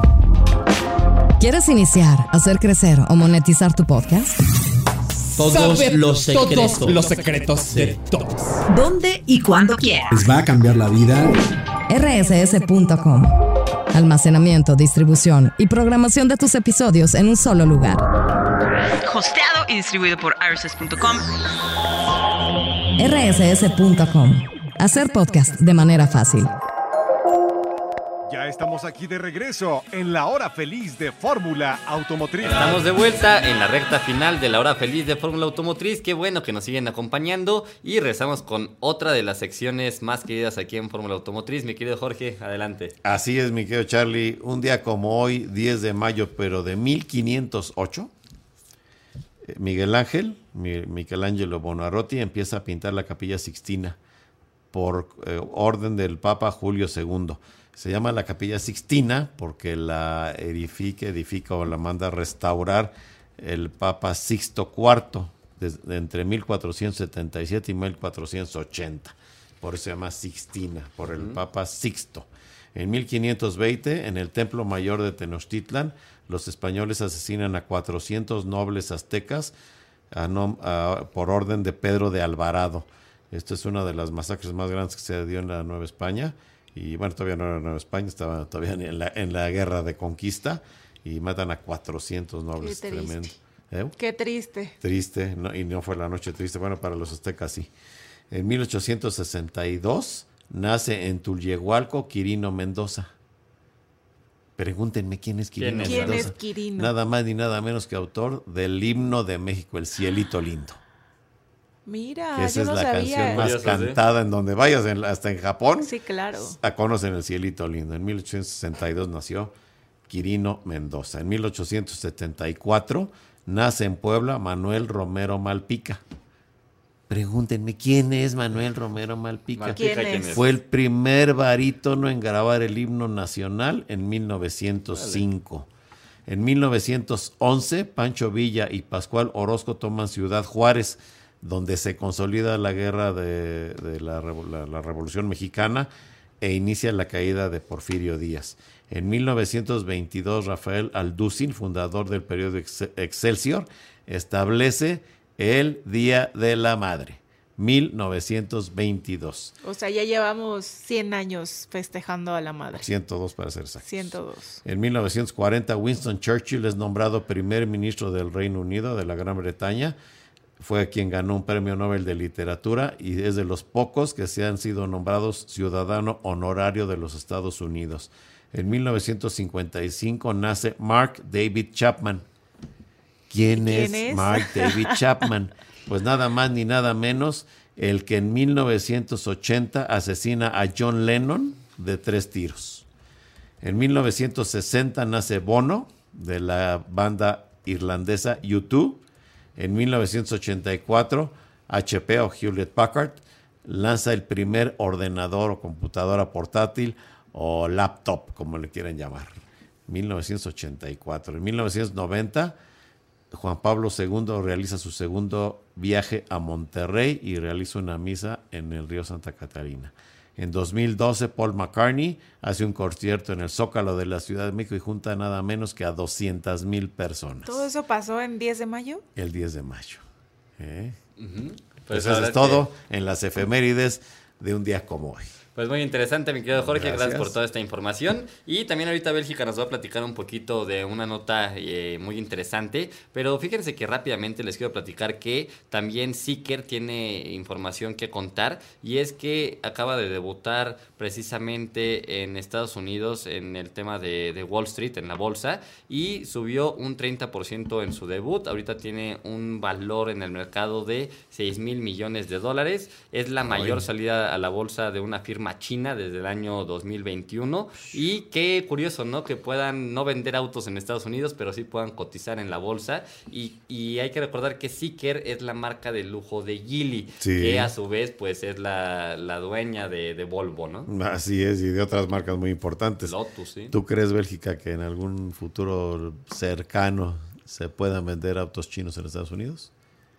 [SPEAKER 2] ¿Quieres iniciar, hacer crecer o monetizar tu podcast?
[SPEAKER 8] Todos
[SPEAKER 9] Saber
[SPEAKER 8] los secretos.
[SPEAKER 9] Todos los secretos de todos.
[SPEAKER 10] ¿Dónde y cuándo quieras?
[SPEAKER 9] Les va a cambiar la vida.
[SPEAKER 2] R S S punto com. Almacenamiento, distribución y programación de tus episodios en un solo lugar.
[SPEAKER 10] Hosteado y distribuido por R S S punto com.
[SPEAKER 2] R S S punto com. Hacer podcast de manera fácil.
[SPEAKER 3] Ya estamos aquí de regreso en la hora feliz de Fórmula Automotriz.
[SPEAKER 4] Estamos de vuelta en la recta final de la hora feliz de Fórmula Automotriz. Qué bueno que nos siguen acompañando y regresamos con otra de las secciones más queridas aquí en Fórmula Automotriz. Mi querido Jorge, adelante.
[SPEAKER 6] Así es, mi querido Charlie. Un día como hoy, diez de mayo, pero de mil quinientos ocho, Miguel Ángel, Michelangelo Buonarroti, empieza a pintar la Capilla Sixtina por eh, orden del Papa Julio segundo. Se llama la Capilla Sixtina porque la edifica, edifica o la manda a restaurar el Papa Sixto cuarto desde, entre mil cuatrocientos setenta y siete y mil cuatrocientos ochenta. Por eso se llama Sixtina, por el uh-huh. Papa Sixto. En mil quinientos veinte, en el Templo Mayor de Tenochtitlan, los españoles asesinan a cuatrocientos nobles aztecas a nom- a, por orden de Pedro de Alvarado. Esta es una de las masacres más grandes que se dio en la Nueva España. Y bueno, todavía no era Nueva España, estaba todavía en la, en la guerra de conquista y matan a cuatrocientos nobles.
[SPEAKER 5] Qué triste.
[SPEAKER 6] Tremendo. ¿Eh?
[SPEAKER 5] Qué triste.
[SPEAKER 6] Triste, no, y no fue la noche triste. Bueno, para los aztecas sí. En mil ochocientos sesenta y dos nace en Tulyehualco Quirino Mendoza. Pregúntenme quién es Quirino
[SPEAKER 5] ¿Quién
[SPEAKER 6] Mendoza.
[SPEAKER 5] es Quirino?
[SPEAKER 6] Nada más ni nada menos que autor del himno de México, El Cielito Lindo.
[SPEAKER 5] Mira,
[SPEAKER 6] Que esa
[SPEAKER 5] yo
[SPEAKER 6] es
[SPEAKER 5] no
[SPEAKER 6] la
[SPEAKER 5] sabía.
[SPEAKER 6] canción más
[SPEAKER 4] Curioso,
[SPEAKER 6] cantada, ¿sí? En donde vayas, en, hasta en Japón.
[SPEAKER 5] Sí, claro.
[SPEAKER 6] A conocen El Cielito Lindo. En mil ochocientos sesenta y dos nació Quirino Mendoza. En mil ochocientos setenta y cuatro nace en Puebla Manuel Romero Malpica. Pregúntenme, ¿quién es Manuel Romero Malpica?
[SPEAKER 5] Malpica, ¿quién es?
[SPEAKER 6] Fue el primer barítono en grabar el himno nacional en mil novecientos cinco. Vale. En mil novecientos once, Pancho Villa y Pascual Orozco toman Ciudad Juárez, donde se consolida la guerra de, de la, la, la Revolución Mexicana e inicia la caída de Porfirio Díaz. En mil novecientos veintidós, Rafael Alducin, fundador del periódico Excelsior, establece el Día de la Madre, mil novecientos veintidós.
[SPEAKER 5] O sea, ya llevamos cien años festejando a la madre.
[SPEAKER 6] ciento dos para ser exactos.
[SPEAKER 5] ciento dos.
[SPEAKER 6] En mil novecientos cuarenta, Winston Churchill es nombrado primer ministro del Reino Unido, de la Gran Bretaña. Fue quien ganó un premio Nobel de Literatura y es de los pocos que se han sido nombrados ciudadano honorario de los Estados Unidos. En mil novecientos cincuenta y cinco nace Mark David Chapman. ¿Quién, ¿Quién es, es Mark David Chapman? Pues nada más ni nada menos el que en mil novecientos ochenta asesina a John Lennon de tres tiros. En mil novecientos sesenta nace Bono, de la banda irlandesa U dos. En mil novecientos ochenta y cuatro, H P o Hewlett Packard lanza el primer ordenador o computadora portátil o laptop, como le quieran llamar. mil novecientos ochenta y cuatro. En mil novecientos noventa, Juan Pablo segundo realiza su segundo viaje a Monterrey y realiza una misa en el río Santa Catarina. En dos mil doce, Paul McCartney hace un concierto en el Zócalo de la Ciudad de México y junta nada menos que a doscientas mil personas.
[SPEAKER 5] ¿Todo eso pasó en diez de mayo?
[SPEAKER 6] El diez de mayo. ¿Eh?
[SPEAKER 4] Uh-huh.
[SPEAKER 6] Pues eso es todo que... en las efemérides de un día como hoy.
[SPEAKER 4] Pues muy interesante, mi querido Jorge, gracias. gracias por toda esta información. Y también ahorita Bélgica nos va a platicar un poquito de una nota eh, muy interesante, pero fíjense que rápidamente les quiero platicar que también Seeker tiene información que contar, y es que acaba de debutar precisamente en Estados Unidos en el tema de, de Wall Street, en la bolsa, y subió un treinta por ciento en su debut. Ahorita tiene un valor en el mercado de seis mil millones de dólares. Es la mayor Ay. salida a la bolsa de una firma China desde el año dos mil veintiuno, y qué curioso, ¿no? Que puedan no vender autos en Estados Unidos, pero sí puedan cotizar en la bolsa, y, y hay que recordar que Seeker es la marca de lujo de Geely, sí. que a su vez pues es la, la dueña de, de Volvo, ¿no?
[SPEAKER 6] Así es, y de otras marcas muy importantes.
[SPEAKER 4] Lotus, sí.
[SPEAKER 6] ¿Tú crees, Bélgica, que en algún futuro cercano se puedan vender autos chinos en Estados Unidos?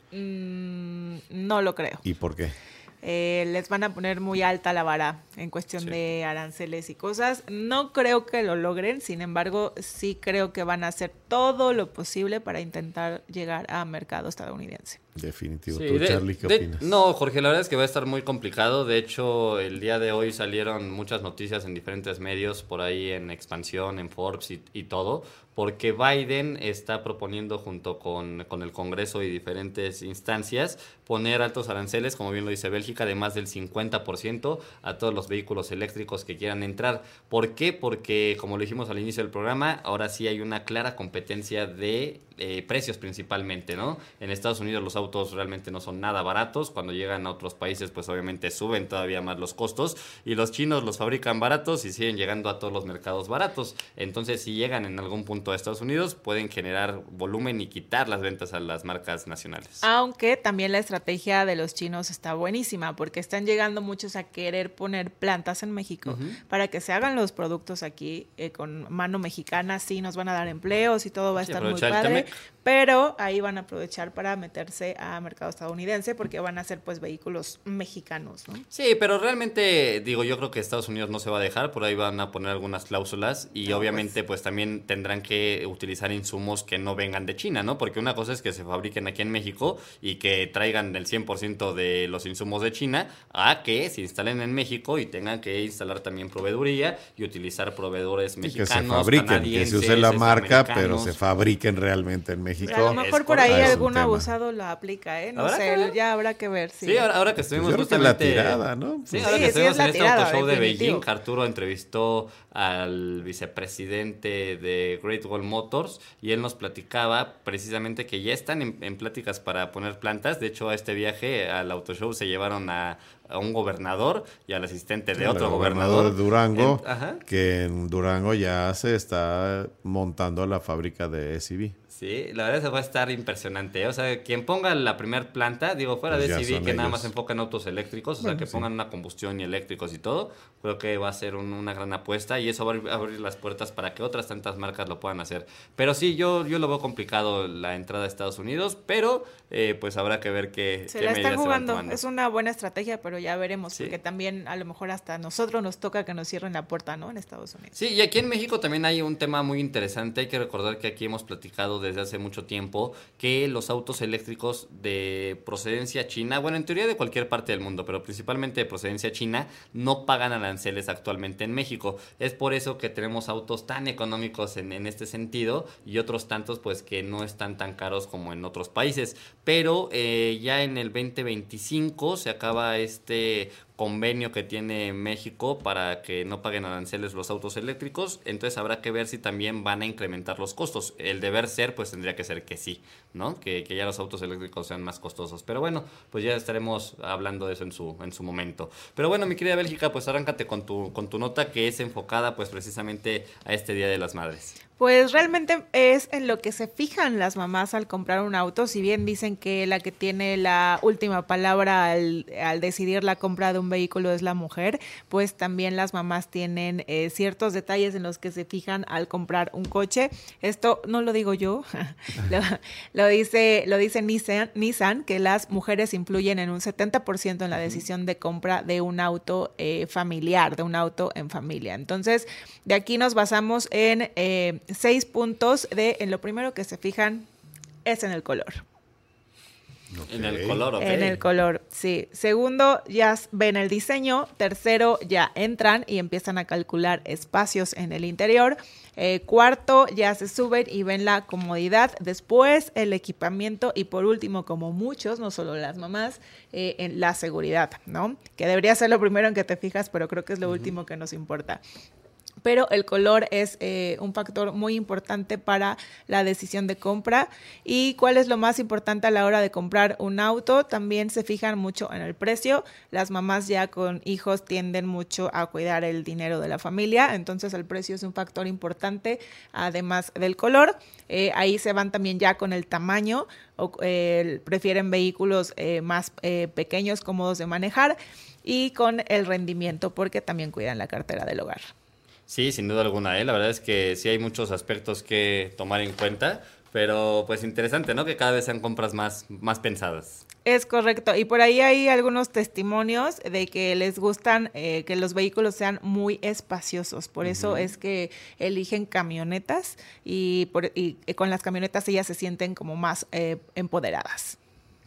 [SPEAKER 5] Mm, no lo creo.
[SPEAKER 6] ¿Y por qué?
[SPEAKER 5] Eh, les van a poner muy alta la vara en cuestión sí. de aranceles y cosas. No creo que lo logren, sin embargo, sí creo que van a hacer todo lo posible para intentar llegar a mercado estadounidense.
[SPEAKER 6] Definitivo.
[SPEAKER 4] Sí,
[SPEAKER 6] ¿Tú,
[SPEAKER 4] de,
[SPEAKER 6] Charlie, qué
[SPEAKER 4] de,
[SPEAKER 6] opinas?
[SPEAKER 4] No, Jorge, la verdad es que va a estar muy complicado. De hecho, el día de hoy salieron muchas noticias en diferentes medios, por ahí en Expansión, en Forbes y, y todo, porque Biden está proponiendo junto con, con el Congreso y diferentes instancias poner altos aranceles, como bien lo dice Bélgica, de más del cincuenta por ciento a todos los vehículos eléctricos que quieran entrar. ¿Por qué? Porque, como lo dijimos al inicio del programa, ahora sí hay una clara competencia de eh, precios principalmente, ¿no? En Estados Unidos los autos realmente no son nada baratos. Cuando llegan a otros países, pues obviamente suben todavía más los costos. Y los chinos los fabrican baratos y siguen llegando a todos los mercados baratos. Entonces, si llegan en algún punto a Estados Unidos, pueden generar volumen y quitar las ventas a las marcas nacionales.
[SPEAKER 5] Aunque también la estrategia de los chinos está buenísima, porque están llegando muchos a querer poner plantas en México uh-huh. para que se hagan los productos aquí eh, con mano mexicana. Sí, nos van a dar empleos y todo va a sí, estar muy padre, pero ahí van a aprovechar para meterse a mercado estadounidense porque van a ser pues vehículos mexicanos, ¿no?
[SPEAKER 4] Sí, pero realmente, digo, yo creo que Estados Unidos no se va a dejar, por ahí van a poner algunas cláusulas y no, obviamente pues. pues también tendrán que utilizar insumos que no vengan de China, ¿no? Porque una cosa es que se fabriquen aquí en México y que traigan el cien por ciento de los insumos de China, a que se instalen en México y tengan que instalar también proveeduría y utilizar proveedores mexicanos,
[SPEAKER 6] que se fabriquen, que se use la marca, pero se fabriquen realmente en México.
[SPEAKER 5] Pero a lo mejor es por ahí algún abusado la aplica, ¿eh? No sé, ya habrá que ver. Sí,
[SPEAKER 4] sí ahora, ahora que estuvimos
[SPEAKER 6] pues
[SPEAKER 4] justamente...
[SPEAKER 6] la tirada, ¿no?
[SPEAKER 4] Sí, ahora sí, que estuvimos sí en este auto show de Beijing, Arturo entrevistó al vicepresidente de Great Wall Motors y él nos platicaba precisamente que ya están en, en pláticas para poner plantas. De hecho, a este viaje al auto show se llevaron a, a un gobernador y al asistente de sí, otro gobernador.
[SPEAKER 6] gobernador de Durango, en, que en Durango ya se está montando la fábrica de S U V.
[SPEAKER 4] Sí, la verdad es que va a estar impresionante, ¿eh? O sea, quien ponga la primer planta, digo, fuera pues de S U V, que ellos. Nada más enfoca en autos eléctricos, o bueno, sea, que sí. pongan una combustión y eléctricos y todo, creo que va a ser un, una gran apuesta y eso va a abrir las puertas para que otras tantas marcas lo puedan hacer. Pero sí, yo, yo lo veo complicado la entrada a Estados Unidos, pero eh, pues habrá que ver qué,
[SPEAKER 5] se
[SPEAKER 4] qué
[SPEAKER 5] la
[SPEAKER 4] medidas
[SPEAKER 5] están jugando.
[SPEAKER 4] Se van tomando.
[SPEAKER 5] Es una buena estrategia, pero ya veremos,
[SPEAKER 4] sí.
[SPEAKER 5] porque también a lo mejor hasta a nosotros nos toca que nos cierren la puerta, ¿no? En Estados Unidos.
[SPEAKER 4] Sí, y aquí en México también hay un tema muy interesante. Hay que recordar que aquí hemos platicado desde hace mucho tiempo que los autos eléctricos de procedencia china, bueno, en teoría de cualquier parte del mundo, pero principalmente de procedencia china, no pagan aranceles actualmente en México. Es por eso que tenemos autos tan económicos en, en este sentido y otros tantos pues que no están tan caros como en otros países. Pero eh, ya en el veinte veinticinco se acaba este convenio que tiene México para que no paguen aranceles los autos eléctricos, entonces habrá que ver si también van a incrementar los costos. El deber ser, pues tendría que ser que sí, ¿no? Que, que ya los autos eléctricos sean más costosos. Pero bueno, pues ya estaremos hablando de eso en su, en su momento. Pero bueno, mi querida Bélgica, pues arráncate con tu, con tu nota que es enfocada pues precisamente a este Día de las Madres.
[SPEAKER 5] Pues realmente es en lo que se fijan las mamás al comprar un auto, si bien dicen que la que tiene la última palabra al, al decidir la compra de un vehículo es la mujer, pues también las mamás tienen eh, ciertos detalles en los que se fijan al comprar un coche. Esto no lo digo yo, lo, lo dice, lo dice Nissan, Nissan, que las mujeres influyen en un setenta por ciento en la decisión de compra de un auto eh, familiar, de un auto en familia. Entonces, de aquí nos basamos en... Eh, seis puntos de, en lo primero que se fijan es en el color.
[SPEAKER 4] Okay. En el color, ok.
[SPEAKER 5] En el color, sí. Segundo, ya ven el diseño. Tercero, ya entran y empiezan a calcular espacios en el interior. Eh, cuarto, ya se suben y ven la comodidad. Después, el equipamiento. Y por último, como muchos, no solo las mamás, eh, en la seguridad, ¿no? Que debería ser lo primero en que te fijas, pero creo que es lo uh-huh. último que nos importa. Pero el color es eh, un factor muy importante para la decisión de compra. ¿Y cuál es lo más importante a la hora de comprar un auto? También se fijan mucho en el precio. Las mamás ya con hijos tienden mucho a cuidar el dinero de la familia, entonces el precio es un factor importante, además del color. Eh, ahí se van también ya con el tamaño, o eh, prefieren vehículos eh, más eh, pequeños, cómodos de manejar, y con el rendimiento, porque también cuidan la cartera del hogar.
[SPEAKER 4] Sí, sin duda alguna, ¿eh? La verdad es que sí hay muchos aspectos que tomar en cuenta, pero pues interesante, ¿no? Que cada vez sean compras más, más pensadas.
[SPEAKER 5] Es correcto, y por ahí hay algunos testimonios de que les gustan eh, que los vehículos sean muy espaciosos, por uh-huh. eso es que eligen camionetas y, por, y con las camionetas ellas se sienten como más eh, empoderadas.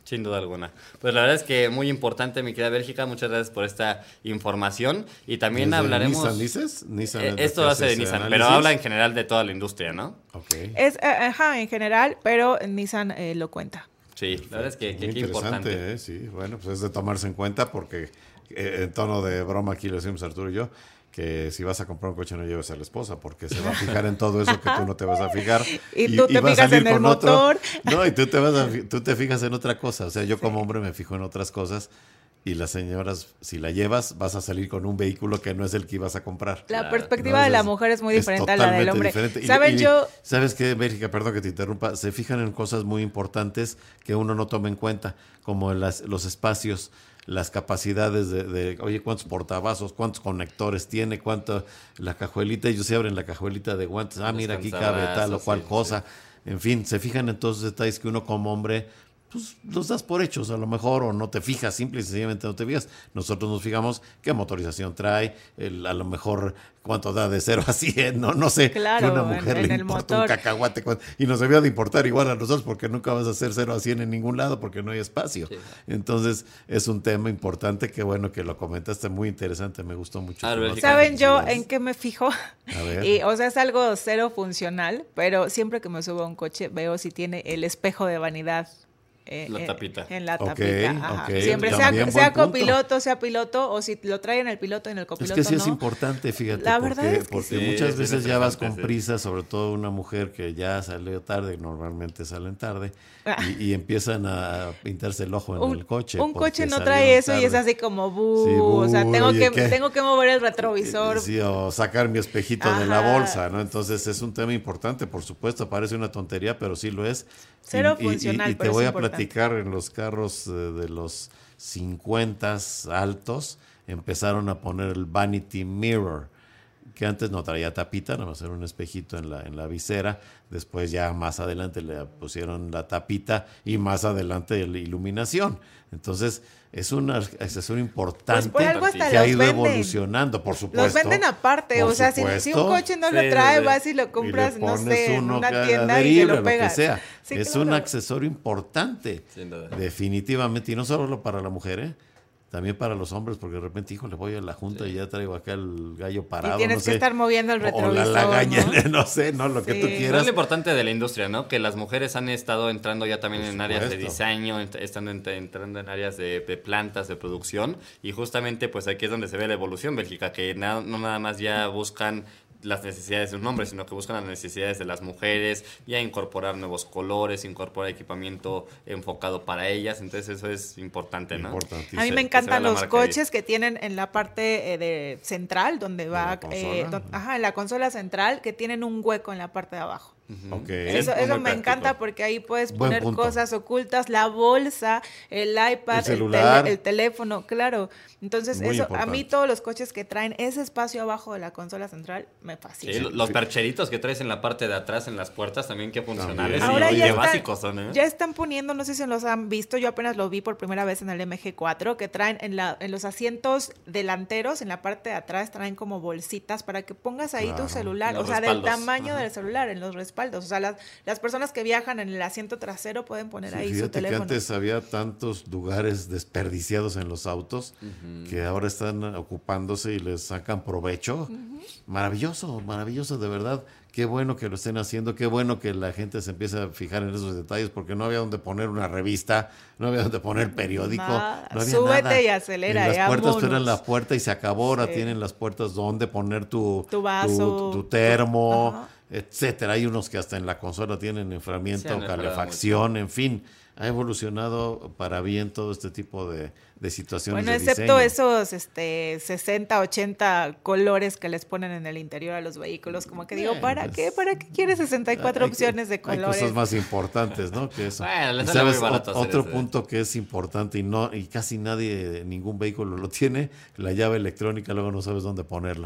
[SPEAKER 4] Sin duda alguna. Pues la verdad es que muy importante, mi querida Bélgica. Muchas gracias por esta información. Y también
[SPEAKER 6] ¿Desde
[SPEAKER 4] hablaremos...
[SPEAKER 6] Nissan dices? Nissan
[SPEAKER 4] eh,
[SPEAKER 6] es la
[SPEAKER 4] esto
[SPEAKER 6] que
[SPEAKER 4] lo
[SPEAKER 6] hace
[SPEAKER 4] hace de
[SPEAKER 6] ese
[SPEAKER 4] Nissan,
[SPEAKER 6] análisis.
[SPEAKER 4] pero habla en general de toda la industria, ¿no?
[SPEAKER 6] Ok.
[SPEAKER 5] Es, eh, ajá, en general, pero Nissan eh, lo cuenta.
[SPEAKER 4] Sí, la verdad es que, que
[SPEAKER 6] Muy
[SPEAKER 4] qué
[SPEAKER 6] interesante,
[SPEAKER 4] importante.
[SPEAKER 6] ¿eh? Sí, bueno, pues es de tomarse en cuenta porque eh, en tono de broma aquí lo decimos Arturo y yo, que si vas a comprar un coche no lleves a la esposa porque se va a fijar en todo eso que tú no te vas a fijar.
[SPEAKER 5] Y tú te
[SPEAKER 6] va a
[SPEAKER 5] fijas
[SPEAKER 6] salir
[SPEAKER 5] en el
[SPEAKER 6] con otro.
[SPEAKER 5] motor.
[SPEAKER 6] No, y tú te, vas a, fi- tú te fijas en otra cosa. O sea, yo como hombre me fijo en otras cosas y las señoras, si la llevas, vas a salir con un vehículo que no es el que ibas a comprar.
[SPEAKER 5] La
[SPEAKER 4] Claro.
[SPEAKER 5] perspectiva
[SPEAKER 6] No,
[SPEAKER 5] de la
[SPEAKER 6] es-
[SPEAKER 5] mujer es muy
[SPEAKER 6] es
[SPEAKER 5] diferente a la del
[SPEAKER 6] totalmente
[SPEAKER 5] hombre.
[SPEAKER 6] diferente. Y-
[SPEAKER 5] ¿Saben
[SPEAKER 6] y-
[SPEAKER 5] yo?
[SPEAKER 6] ¿Sabes qué, Bélgica? Perdón que te interrumpa. Se fijan en cosas muy importantes que uno no toma en cuenta, como las, los espacios, las capacidades de, de, oye, cuántos portavasos, cuántos conectores tiene, cuánto, la cajuelita, ellos se abren la cajuelita de guantes, ah,
[SPEAKER 4] Los
[SPEAKER 6] mira, aquí cabe tal o
[SPEAKER 4] canzabazos,
[SPEAKER 6] cual
[SPEAKER 4] sí,
[SPEAKER 6] cosa. En fin, se fijan en todos esos detalles que uno como hombre pues los das por hechos a lo mejor o no te fijas, simple y sencillamente no te fijas. Nosotros nos fijamos qué motorización trae, el, a lo mejor cuánto da de cero a cien, no, no sé.
[SPEAKER 5] Claro,
[SPEAKER 6] que una mujer
[SPEAKER 5] en- en
[SPEAKER 6] le
[SPEAKER 5] el
[SPEAKER 6] importa
[SPEAKER 5] motor.
[SPEAKER 6] un cacahuate cuánto- y nos debía de importar igual a nosotros porque nunca vas a hacer cero a cien en ningún lado porque no hay espacio.
[SPEAKER 4] Sí.
[SPEAKER 6] Entonces es un tema importante, que bueno que lo comentaste, muy interesante, me gustó mucho.
[SPEAKER 4] A ver,
[SPEAKER 6] Tomás.
[SPEAKER 5] ¿Saben yo
[SPEAKER 6] Felicidades.
[SPEAKER 5] en qué me fijo?
[SPEAKER 6] A ver.
[SPEAKER 5] Y, o sea, es algo cero funcional, pero siempre que me subo a un coche veo si tiene el espejo de vanidad. eh,
[SPEAKER 4] La
[SPEAKER 5] eh,
[SPEAKER 4] tapita.
[SPEAKER 5] En la
[SPEAKER 6] Ok,
[SPEAKER 5] tapita. ajá.
[SPEAKER 6] ok,
[SPEAKER 5] Siempre, sea,
[SPEAKER 6] también
[SPEAKER 5] sea
[SPEAKER 6] buen punto.
[SPEAKER 5] copiloto, sea piloto, o si lo traen el piloto en el
[SPEAKER 6] Es
[SPEAKER 5] copiloto.
[SPEAKER 6] que sí es
[SPEAKER 5] no.
[SPEAKER 6] importante, fíjate,
[SPEAKER 5] La
[SPEAKER 6] porque,
[SPEAKER 5] verdad es que
[SPEAKER 6] porque
[SPEAKER 4] sí.
[SPEAKER 6] muchas
[SPEAKER 4] Sí,
[SPEAKER 6] veces
[SPEAKER 4] es
[SPEAKER 6] ya vas con
[SPEAKER 4] interesante, sí.
[SPEAKER 6] prisa, sobre todo una mujer que ya salió tarde, normalmente salen tarde,
[SPEAKER 5] Ah.
[SPEAKER 6] y, y empiezan a pintarse el ojo en
[SPEAKER 5] Un,
[SPEAKER 6] el coche.
[SPEAKER 5] un
[SPEAKER 6] porque
[SPEAKER 5] coche no
[SPEAKER 6] salieron
[SPEAKER 5] trae eso y es
[SPEAKER 6] tarde.
[SPEAKER 5] así como bu,
[SPEAKER 6] Sí, bu,
[SPEAKER 5] o sea, tengo
[SPEAKER 6] oye,
[SPEAKER 5] que
[SPEAKER 6] ¿qué?
[SPEAKER 5] tengo que mover el retrovisor.
[SPEAKER 6] Sí, o sacar mi espejito de la
[SPEAKER 5] Ajá.
[SPEAKER 6] bolsa, ¿no? Entonces es un tema importante, por supuesto, parece una tontería, pero sí lo es.
[SPEAKER 5] Cero
[SPEAKER 6] Y- y- y-
[SPEAKER 5] funcional,
[SPEAKER 6] Y, te
[SPEAKER 5] pero es
[SPEAKER 6] voy a
[SPEAKER 5] importante.
[SPEAKER 6] platicar, en los carros eh, de los cincuenta altos, empezaron a poner el vanity mirror, que antes no traía tapita, nada más era un espejito en la, en la visera. Después ya más adelante le pusieron la tapita y más adelante la iluminación. Entonces es un accesorio importante
[SPEAKER 5] Pues por algo hasta
[SPEAKER 6] que ha
[SPEAKER 5] los
[SPEAKER 6] ido
[SPEAKER 5] venden.
[SPEAKER 6] evolucionando, por supuesto.
[SPEAKER 5] Los venden aparte,
[SPEAKER 6] Por
[SPEAKER 5] o sea, si, si un
[SPEAKER 6] supuesto.
[SPEAKER 5] coche no
[SPEAKER 4] Sí,
[SPEAKER 5] lo trae,
[SPEAKER 4] sí,
[SPEAKER 5] vas y lo
[SPEAKER 6] Y
[SPEAKER 5] compras,
[SPEAKER 6] le
[SPEAKER 5] no
[SPEAKER 6] pones
[SPEAKER 5] sé, en
[SPEAKER 6] uno
[SPEAKER 5] una
[SPEAKER 6] que
[SPEAKER 5] tienda y se
[SPEAKER 6] adherible,
[SPEAKER 5] lo
[SPEAKER 6] lo que
[SPEAKER 5] pegas.
[SPEAKER 6] sea.
[SPEAKER 5] Sí,
[SPEAKER 6] es
[SPEAKER 5] claro.
[SPEAKER 6] un accesorio importante,
[SPEAKER 4] Sin duda.
[SPEAKER 6] definitivamente, y no solo para la mujer, ¿eh? También para los hombres, porque de repente, hijo, le voy a la junta y ya traigo acá el gallo parado.
[SPEAKER 5] Y tienes
[SPEAKER 6] no
[SPEAKER 5] que
[SPEAKER 6] sé.
[SPEAKER 5] estar moviendo el
[SPEAKER 6] O-
[SPEAKER 5] retrovisor.
[SPEAKER 6] O la lagaña,
[SPEAKER 5] ¿no?
[SPEAKER 6] no, sé, no, lo que
[SPEAKER 5] Sí.
[SPEAKER 6] tú
[SPEAKER 5] No
[SPEAKER 4] Es
[SPEAKER 6] quieras.
[SPEAKER 4] lo importante de la industria, ¿no? Que las mujeres han estado entrando ya también
[SPEAKER 6] Por
[SPEAKER 4] en áreas de
[SPEAKER 6] supuesto.
[SPEAKER 4] diseño, ent- están ent- entrando en áreas de, de plantas, de producción, y justamente pues aquí es donde se ve la evolución, Bélgica, que na- no nada más ya buscan las necesidades de un hombre, sino que buscan las necesidades de las mujeres, ya incorporar nuevos colores, incorporar equipamiento enfocado para ellas, entonces eso es importante, ¿no?
[SPEAKER 6] Importantísimo.
[SPEAKER 5] A mí
[SPEAKER 4] se-
[SPEAKER 5] me
[SPEAKER 4] que se vea
[SPEAKER 5] encantan
[SPEAKER 4] la
[SPEAKER 5] los
[SPEAKER 4] marca ahí.
[SPEAKER 5] coches que tienen en la parte eh, de central, donde va,
[SPEAKER 6] la consola?
[SPEAKER 5] eh, don- ajá, en la consola central, que tienen un hueco en la parte de abajo.
[SPEAKER 6] Ok.
[SPEAKER 5] Eso,
[SPEAKER 4] muy
[SPEAKER 5] eso me
[SPEAKER 4] práctico.
[SPEAKER 5] encanta porque ahí puedes
[SPEAKER 6] Buen
[SPEAKER 5] poner
[SPEAKER 6] punto.
[SPEAKER 5] cosas ocultas, la bolsa, el iPad,
[SPEAKER 6] El
[SPEAKER 5] el,
[SPEAKER 6] celular.
[SPEAKER 5] tele- el teléfono, claro. Entonces,
[SPEAKER 6] Muy
[SPEAKER 5] eso, a
[SPEAKER 6] importante.
[SPEAKER 5] mí todos los coches que traen ese espacio abajo de la consola central me
[SPEAKER 4] Sí,
[SPEAKER 5] fascinan.
[SPEAKER 4] los percheritos que traes en la parte de atrás, en las puertas, también qué funcionales
[SPEAKER 6] También.
[SPEAKER 4] y
[SPEAKER 5] Ahora
[SPEAKER 4] qué
[SPEAKER 5] ya están,
[SPEAKER 4] básicos son, ¿eh?
[SPEAKER 5] ya están poniendo, no sé si los han visto, yo apenas lo vi por primera vez en el M G cuatro, que traen en, la, en los asientos delanteros, en la parte de atrás, traen como bolsitas para que pongas ahí
[SPEAKER 6] Claro.
[SPEAKER 5] tu celular,
[SPEAKER 4] Los
[SPEAKER 5] o sea, del
[SPEAKER 4] respaldos.
[SPEAKER 5] tamaño
[SPEAKER 4] Ajá.
[SPEAKER 5] del celular, en los respaldos. O sea, las, las personas que viajan en el asiento trasero pueden poner
[SPEAKER 6] Sí,
[SPEAKER 5] ahí su
[SPEAKER 6] fíjate que
[SPEAKER 5] teléfono.
[SPEAKER 6] antes había tantos lugares desperdiciados en los autos que ahora están ocupándose y les sacan provecho. Maravilloso, maravilloso, de verdad. Qué bueno que lo estén haciendo, qué bueno que la gente se empiece a fijar en esos detalles, porque no había donde poner una revista, no había donde poner periódico,
[SPEAKER 5] Nada.
[SPEAKER 6] no había
[SPEAKER 5] Súbete
[SPEAKER 6] nada.
[SPEAKER 5] y acelera,
[SPEAKER 6] En las
[SPEAKER 5] ya,
[SPEAKER 6] puertas tú eras
[SPEAKER 5] vámonos.
[SPEAKER 6] la puerta y se acabó, ahora
[SPEAKER 5] Sí.
[SPEAKER 6] tienen las puertas donde poner tu,
[SPEAKER 5] Tu vaso,
[SPEAKER 6] tu, tu termo,
[SPEAKER 5] Ajá.
[SPEAKER 6] etcétera. Hay unos que hasta en la consola tienen enfriamiento,
[SPEAKER 4] Sí, han mejorado
[SPEAKER 6] calefacción, en fin. Ha evolucionado para bien todo este tipo de, de situaciones
[SPEAKER 5] Bueno,
[SPEAKER 6] de
[SPEAKER 5] excepto
[SPEAKER 6] diseño.
[SPEAKER 5] esos este, sesenta, ochenta colores que les ponen en el interior a los vehículos. Como que digo,
[SPEAKER 6] Bueno,
[SPEAKER 5] ¿para
[SPEAKER 6] pues,
[SPEAKER 5] qué? ¿Para qué quieres sesenta y cuatro
[SPEAKER 6] Hay-
[SPEAKER 5] opciones de
[SPEAKER 6] Hay
[SPEAKER 5] colores?
[SPEAKER 6] cosas más importantes, ¿no? Que eso.
[SPEAKER 4] Bueno, les
[SPEAKER 6] Y
[SPEAKER 4] sale
[SPEAKER 6] sabes,
[SPEAKER 4] muy barato
[SPEAKER 6] ot-
[SPEAKER 4] hacer
[SPEAKER 6] otro
[SPEAKER 4] eso.
[SPEAKER 6] punto que es importante y no y casi nadie, ningún vehículo lo tiene, la llave electrónica, luego no sabes dónde ponerla.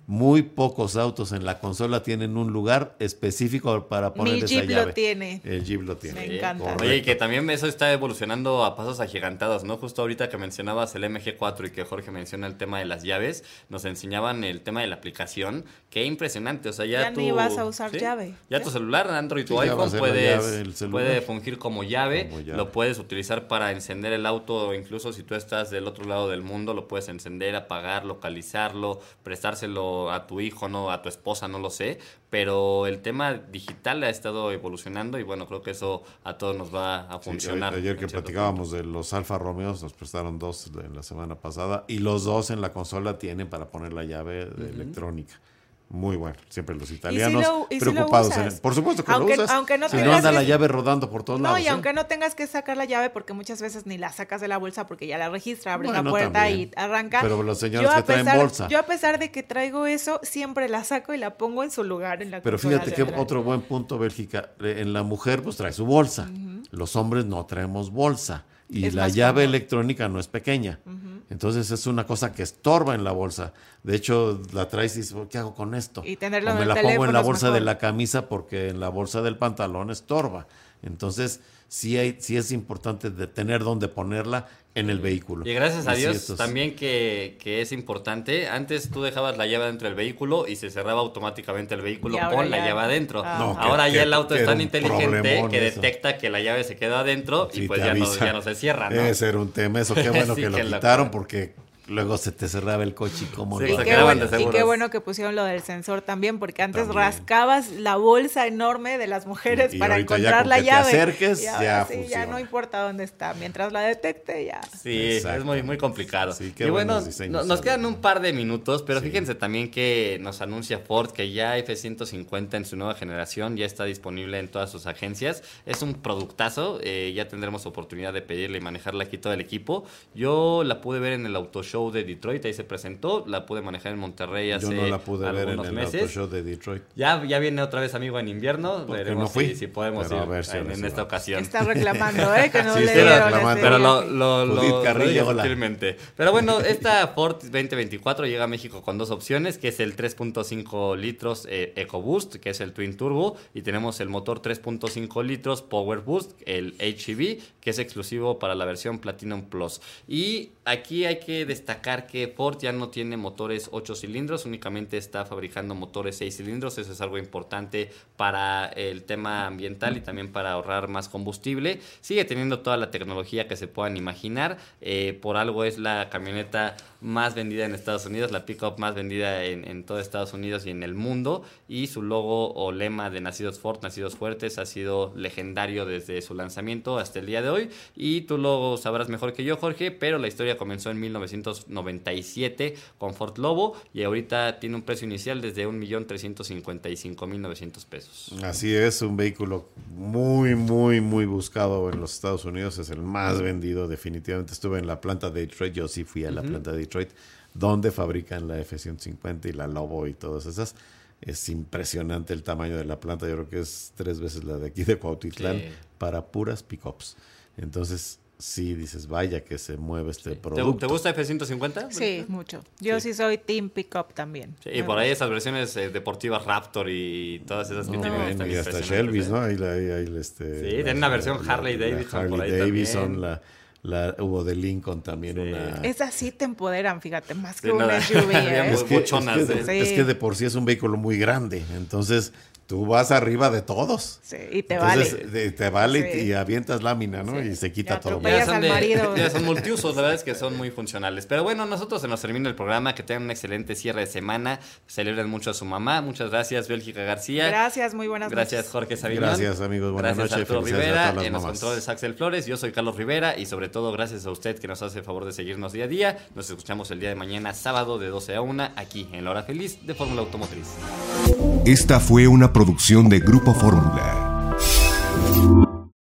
[SPEAKER 6] muy pocos autos en la consola tienen un lugar específico para poner
[SPEAKER 5] Mi
[SPEAKER 6] esa
[SPEAKER 5] Jeep
[SPEAKER 6] llave.
[SPEAKER 5] lo tiene.
[SPEAKER 6] El Jeep lo tiene.
[SPEAKER 5] Me encanta.
[SPEAKER 4] Oye, y que también eso está evolucionando a pasos agigantados, ¿no? Justo ahorita que mencionabas el M G cuatro y que Jorge menciona el tema de las llaves, nos enseñaban el tema de la aplicación. Qué impresionante, o sea, ya,
[SPEAKER 5] Ya
[SPEAKER 4] tú...
[SPEAKER 5] ni vas a usar
[SPEAKER 4] ¿sí?
[SPEAKER 5] llave.
[SPEAKER 4] Ya tu celular, Android, tu
[SPEAKER 6] Sí, ya va a
[SPEAKER 4] iPhone
[SPEAKER 6] ser la
[SPEAKER 4] puedes,
[SPEAKER 6] llave del celular.
[SPEAKER 4] puede fungir como llave,
[SPEAKER 6] Como llave.
[SPEAKER 4] lo puedes utilizar para encender el auto, incluso si tú estás del otro lado del mundo, lo puedes encender, apagar, localizarlo, prestárselo a tu hijo, no, a tu esposa, no lo sé, pero el tema digital ha estado evolucionando y bueno, creo que eso a todos nos va a
[SPEAKER 6] Sí,
[SPEAKER 4] funcionar.
[SPEAKER 6] ayer que
[SPEAKER 4] en cierto
[SPEAKER 6] platicábamos de los Alfa Romeos, nos prestaron dos en la semana pasada y los dos en la consola tienen para poner la llave de
[SPEAKER 4] Uh-huh.
[SPEAKER 6] electrónica. Muy bueno, siempre los italianos
[SPEAKER 5] lo- y si lo
[SPEAKER 6] preocupados.
[SPEAKER 5] usas.
[SPEAKER 6] en- por supuesto que
[SPEAKER 5] Aunque-
[SPEAKER 6] lo usas.
[SPEAKER 5] aunque no
[SPEAKER 6] si no
[SPEAKER 5] tengas
[SPEAKER 6] anda
[SPEAKER 5] que-
[SPEAKER 6] la llave rodando por todos
[SPEAKER 5] No,
[SPEAKER 6] lados.
[SPEAKER 5] y
[SPEAKER 6] ¿eh?
[SPEAKER 5] aunque no tengas que sacar la llave, porque muchas veces ni la sacas de la bolsa porque ya la registra, abres
[SPEAKER 6] Bueno,
[SPEAKER 5] la puerta
[SPEAKER 6] también.
[SPEAKER 5] y arranca.
[SPEAKER 6] Pero los señores
[SPEAKER 5] Yo,
[SPEAKER 6] que
[SPEAKER 5] a
[SPEAKER 6] traen
[SPEAKER 5] pesar-
[SPEAKER 6] bolsa.
[SPEAKER 5] Yo a pesar de que traigo eso, siempre la saco y la pongo en su lugar en la
[SPEAKER 6] Pero
[SPEAKER 5] consola
[SPEAKER 6] fíjate que
[SPEAKER 5] central.
[SPEAKER 6] otro buen punto, Bélgica. En la mujer, pues trae su bolsa. Los hombres no traemos bolsa. Y
[SPEAKER 5] Es
[SPEAKER 6] la
[SPEAKER 5] más
[SPEAKER 6] llave
[SPEAKER 5] cómodo.
[SPEAKER 6] electrónica no es pequeña. Entonces es una cosa que estorba en la bolsa. De hecho, la traes y dices, ¿qué hago con esto?
[SPEAKER 5] Y tenerlo
[SPEAKER 6] o
[SPEAKER 5] en
[SPEAKER 6] me
[SPEAKER 5] el
[SPEAKER 6] la pongo en
[SPEAKER 5] teléfono
[SPEAKER 6] la
[SPEAKER 5] es
[SPEAKER 6] bolsa de
[SPEAKER 5] mejor.
[SPEAKER 6] la camisa porque en la bolsa del pantalón estorba. Entonces, sí, hay, sí es importante de tener dónde ponerla en el vehículo.
[SPEAKER 4] Y gracias a
[SPEAKER 6] sí,
[SPEAKER 4] Dios
[SPEAKER 6] esto es-
[SPEAKER 4] también que, que es importante. Antes tú dejabas la llave dentro del vehículo y se cerraba automáticamente el vehículo
[SPEAKER 5] Y ahora
[SPEAKER 4] con la
[SPEAKER 5] ya-
[SPEAKER 4] llave adentro.
[SPEAKER 5] Ah.
[SPEAKER 6] No, que-
[SPEAKER 4] ahora ya
[SPEAKER 6] que-
[SPEAKER 4] el auto
[SPEAKER 6] que
[SPEAKER 4] es
[SPEAKER 6] era
[SPEAKER 4] tan
[SPEAKER 6] un
[SPEAKER 4] inteligente
[SPEAKER 6] problemón
[SPEAKER 4] que
[SPEAKER 6] eso.
[SPEAKER 4] detecta que la llave se quedó adentro y
[SPEAKER 6] Sí,
[SPEAKER 4] pues
[SPEAKER 6] te
[SPEAKER 4] ya no,
[SPEAKER 6] avisa.
[SPEAKER 4] ya no se cierra, ¿no?
[SPEAKER 6] Ese era un tema, eso qué bueno
[SPEAKER 4] Sí,
[SPEAKER 6] que lo
[SPEAKER 4] qué locura.
[SPEAKER 6] quitaron porque luego se te cerraba el coche y cómo
[SPEAKER 4] Sí,
[SPEAKER 6] no.
[SPEAKER 4] se
[SPEAKER 5] Y qué,
[SPEAKER 4] quedaban
[SPEAKER 5] bueno,
[SPEAKER 4] de
[SPEAKER 5] y
[SPEAKER 4] seguros.
[SPEAKER 5] qué bueno que pusieron lo del sensor también, porque antes
[SPEAKER 6] También.
[SPEAKER 5] rascabas la bolsa enorme de las mujeres
[SPEAKER 6] Y
[SPEAKER 5] para
[SPEAKER 6] ahorita ya
[SPEAKER 5] encontrar
[SPEAKER 6] con
[SPEAKER 5] la
[SPEAKER 6] que te
[SPEAKER 5] llave.
[SPEAKER 6] acerques,
[SPEAKER 5] y ahora
[SPEAKER 6] ya
[SPEAKER 5] sí, ya
[SPEAKER 6] funciona.
[SPEAKER 5] no importa dónde está. Mientras la detecte, ya.
[SPEAKER 4] Sí,
[SPEAKER 6] Exacto.
[SPEAKER 4] es muy, muy complicado.
[SPEAKER 6] Sí, qué
[SPEAKER 4] y bueno,
[SPEAKER 6] buenos diseños
[SPEAKER 4] no- nos
[SPEAKER 6] hay.
[SPEAKER 4] quedan un par de minutos, pero
[SPEAKER 6] Sí.
[SPEAKER 4] fíjense también que nos anuncia Ford que ya F ciento cincuenta en su nueva generación ya está disponible en todas sus agencias. Es un productazo, eh, ya tendremos oportunidad de pedirla y manejarla aquí todo el equipo. Yo la pude ver en el Auto Show de Detroit, ahí se presentó, la pude manejar en Monterrey hace
[SPEAKER 6] Yo no la pude ver en
[SPEAKER 4] algunos
[SPEAKER 6] el
[SPEAKER 4] meses.
[SPEAKER 6] Auto Show de Detroit.
[SPEAKER 4] Ya, ya viene otra vez amigo en invierno,
[SPEAKER 6] Porque
[SPEAKER 4] veremos
[SPEAKER 6] no fui,
[SPEAKER 4] si, si podemos
[SPEAKER 6] pero a
[SPEAKER 4] ir
[SPEAKER 6] ver si
[SPEAKER 4] en,
[SPEAKER 6] ahora
[SPEAKER 4] en
[SPEAKER 6] sí
[SPEAKER 4] esta
[SPEAKER 6] vamos.
[SPEAKER 4] ocasión.
[SPEAKER 5] Está reclamando, ¿eh? Que no
[SPEAKER 6] Sí,
[SPEAKER 5] le
[SPEAKER 6] está
[SPEAKER 5] dieron
[SPEAKER 6] reclamando.
[SPEAKER 5] ese
[SPEAKER 4] Pero
[SPEAKER 5] viaje.
[SPEAKER 4] lo, lo, lo,
[SPEAKER 6] Judith
[SPEAKER 4] lo
[SPEAKER 6] Carrillo,
[SPEAKER 4] dije
[SPEAKER 6] hola.
[SPEAKER 4] sutilmente. Pero bueno, esta Ford veinte veinticuatro llega a México con dos opciones, que es el tres punto cinco litros eh, EcoBoost, que es el Twin Turbo, y tenemos el motor tres punto cinco litros Power Boost, el H E V, que es exclusivo para la versión Platinum Plus. Y aquí hay que destacar que Ford ya no tiene motores ocho cilindros, únicamente está fabricando motores seis cilindros. Eso es algo importante para el tema ambiental y también para ahorrar más combustible. Sigue teniendo toda la tecnología que se puedan imaginar. Eh, por algo es la camioneta más vendida en Estados Unidos, la pickup más vendida en, en todo Estados Unidos y en el mundo. Y su logo o lema de Nacidos Ford, Nacidos Fuertes, ha sido legendario desde su lanzamiento hasta el día de hoy. Y tú lo sabrás mejor que yo, Jorge, pero la historia comenzó en mil novecientos noventa y siete con Ford Lobo y ahorita tiene un precio inicial desde un millón trescientos cincuenta y cinco mil novecientos pesos.
[SPEAKER 6] Así es, un vehículo muy, muy, muy buscado en los Estados Unidos. Es el más vendido, definitivamente. Estuve en la planta de Detroit, yo sí fui a la uh-huh. planta de Detroit, donde fabrican la F ciento cincuenta y la Lobo y todas esas. Es impresionante el tamaño de la planta. Yo creo que es tres veces la de aquí de Cuautitlán, sí, para puras pickups. Entonces, sí, dices, vaya que se mueve este
[SPEAKER 4] sí.
[SPEAKER 6] producto.
[SPEAKER 4] ¿Te, ¿Te gusta F ciento cincuenta?
[SPEAKER 5] Sí, mucho. Yo sí, sí soy Team Pickup también.
[SPEAKER 4] Sí, y por ahí esas versiones eh, deportivas Raptor y todas esas que
[SPEAKER 6] no,
[SPEAKER 4] tienen.
[SPEAKER 6] Bueno, y hasta Shelby's, ¿no? Ahí, ahí, ahí, este,
[SPEAKER 4] sí, tienen una versión
[SPEAKER 6] la,
[SPEAKER 4] Harley
[SPEAKER 6] la,
[SPEAKER 4] Davidson.
[SPEAKER 6] La Harley
[SPEAKER 4] por ahí
[SPEAKER 6] Davidson,
[SPEAKER 4] también.
[SPEAKER 6] la, la hubo de Lincoln también. Sí. Una...
[SPEAKER 5] Esas sí te empoderan, fíjate, más que
[SPEAKER 4] sí,
[SPEAKER 5] una S U V. ¿eh?
[SPEAKER 6] es, que, es, que de,
[SPEAKER 5] sí.
[SPEAKER 6] es que de por sí es un vehículo muy grande, entonces tú vas arriba de todos.
[SPEAKER 5] Sí, y te
[SPEAKER 6] Entonces,
[SPEAKER 5] vale.
[SPEAKER 6] Te, te vale
[SPEAKER 5] sí.
[SPEAKER 6] y avientas lámina, ¿no?
[SPEAKER 5] Sí.
[SPEAKER 6] Y se quita
[SPEAKER 5] ya
[SPEAKER 6] todo.
[SPEAKER 5] Ya son, de, marido.
[SPEAKER 4] ya son multiusos, la verdad es que son muy funcionales. Pero bueno, nosotros se nos termina el programa. Que tengan un excelente cierre de semana. Celebren mucho a su mamá. Muchas gracias, Bélgica García.
[SPEAKER 5] Gracias, muy buenas
[SPEAKER 4] gracias,
[SPEAKER 5] noches.
[SPEAKER 4] Jorge Sabiñón.
[SPEAKER 6] Gracias, amigos. Buenas
[SPEAKER 4] gracias
[SPEAKER 6] noches.
[SPEAKER 4] Arturo Rivera.
[SPEAKER 6] A todas
[SPEAKER 4] en los
[SPEAKER 6] mamás.
[SPEAKER 4] controles, Axel Flores. Yo soy Carlos Rivera. Y sobre todo, gracias a usted que nos hace el favor de seguirnos día a día. Nos escuchamos el día de mañana, sábado, de doce a una, aquí en La Hora Feliz de Fórmula Automotriz.
[SPEAKER 11] Esta fue una producción de Grupo Fórmula.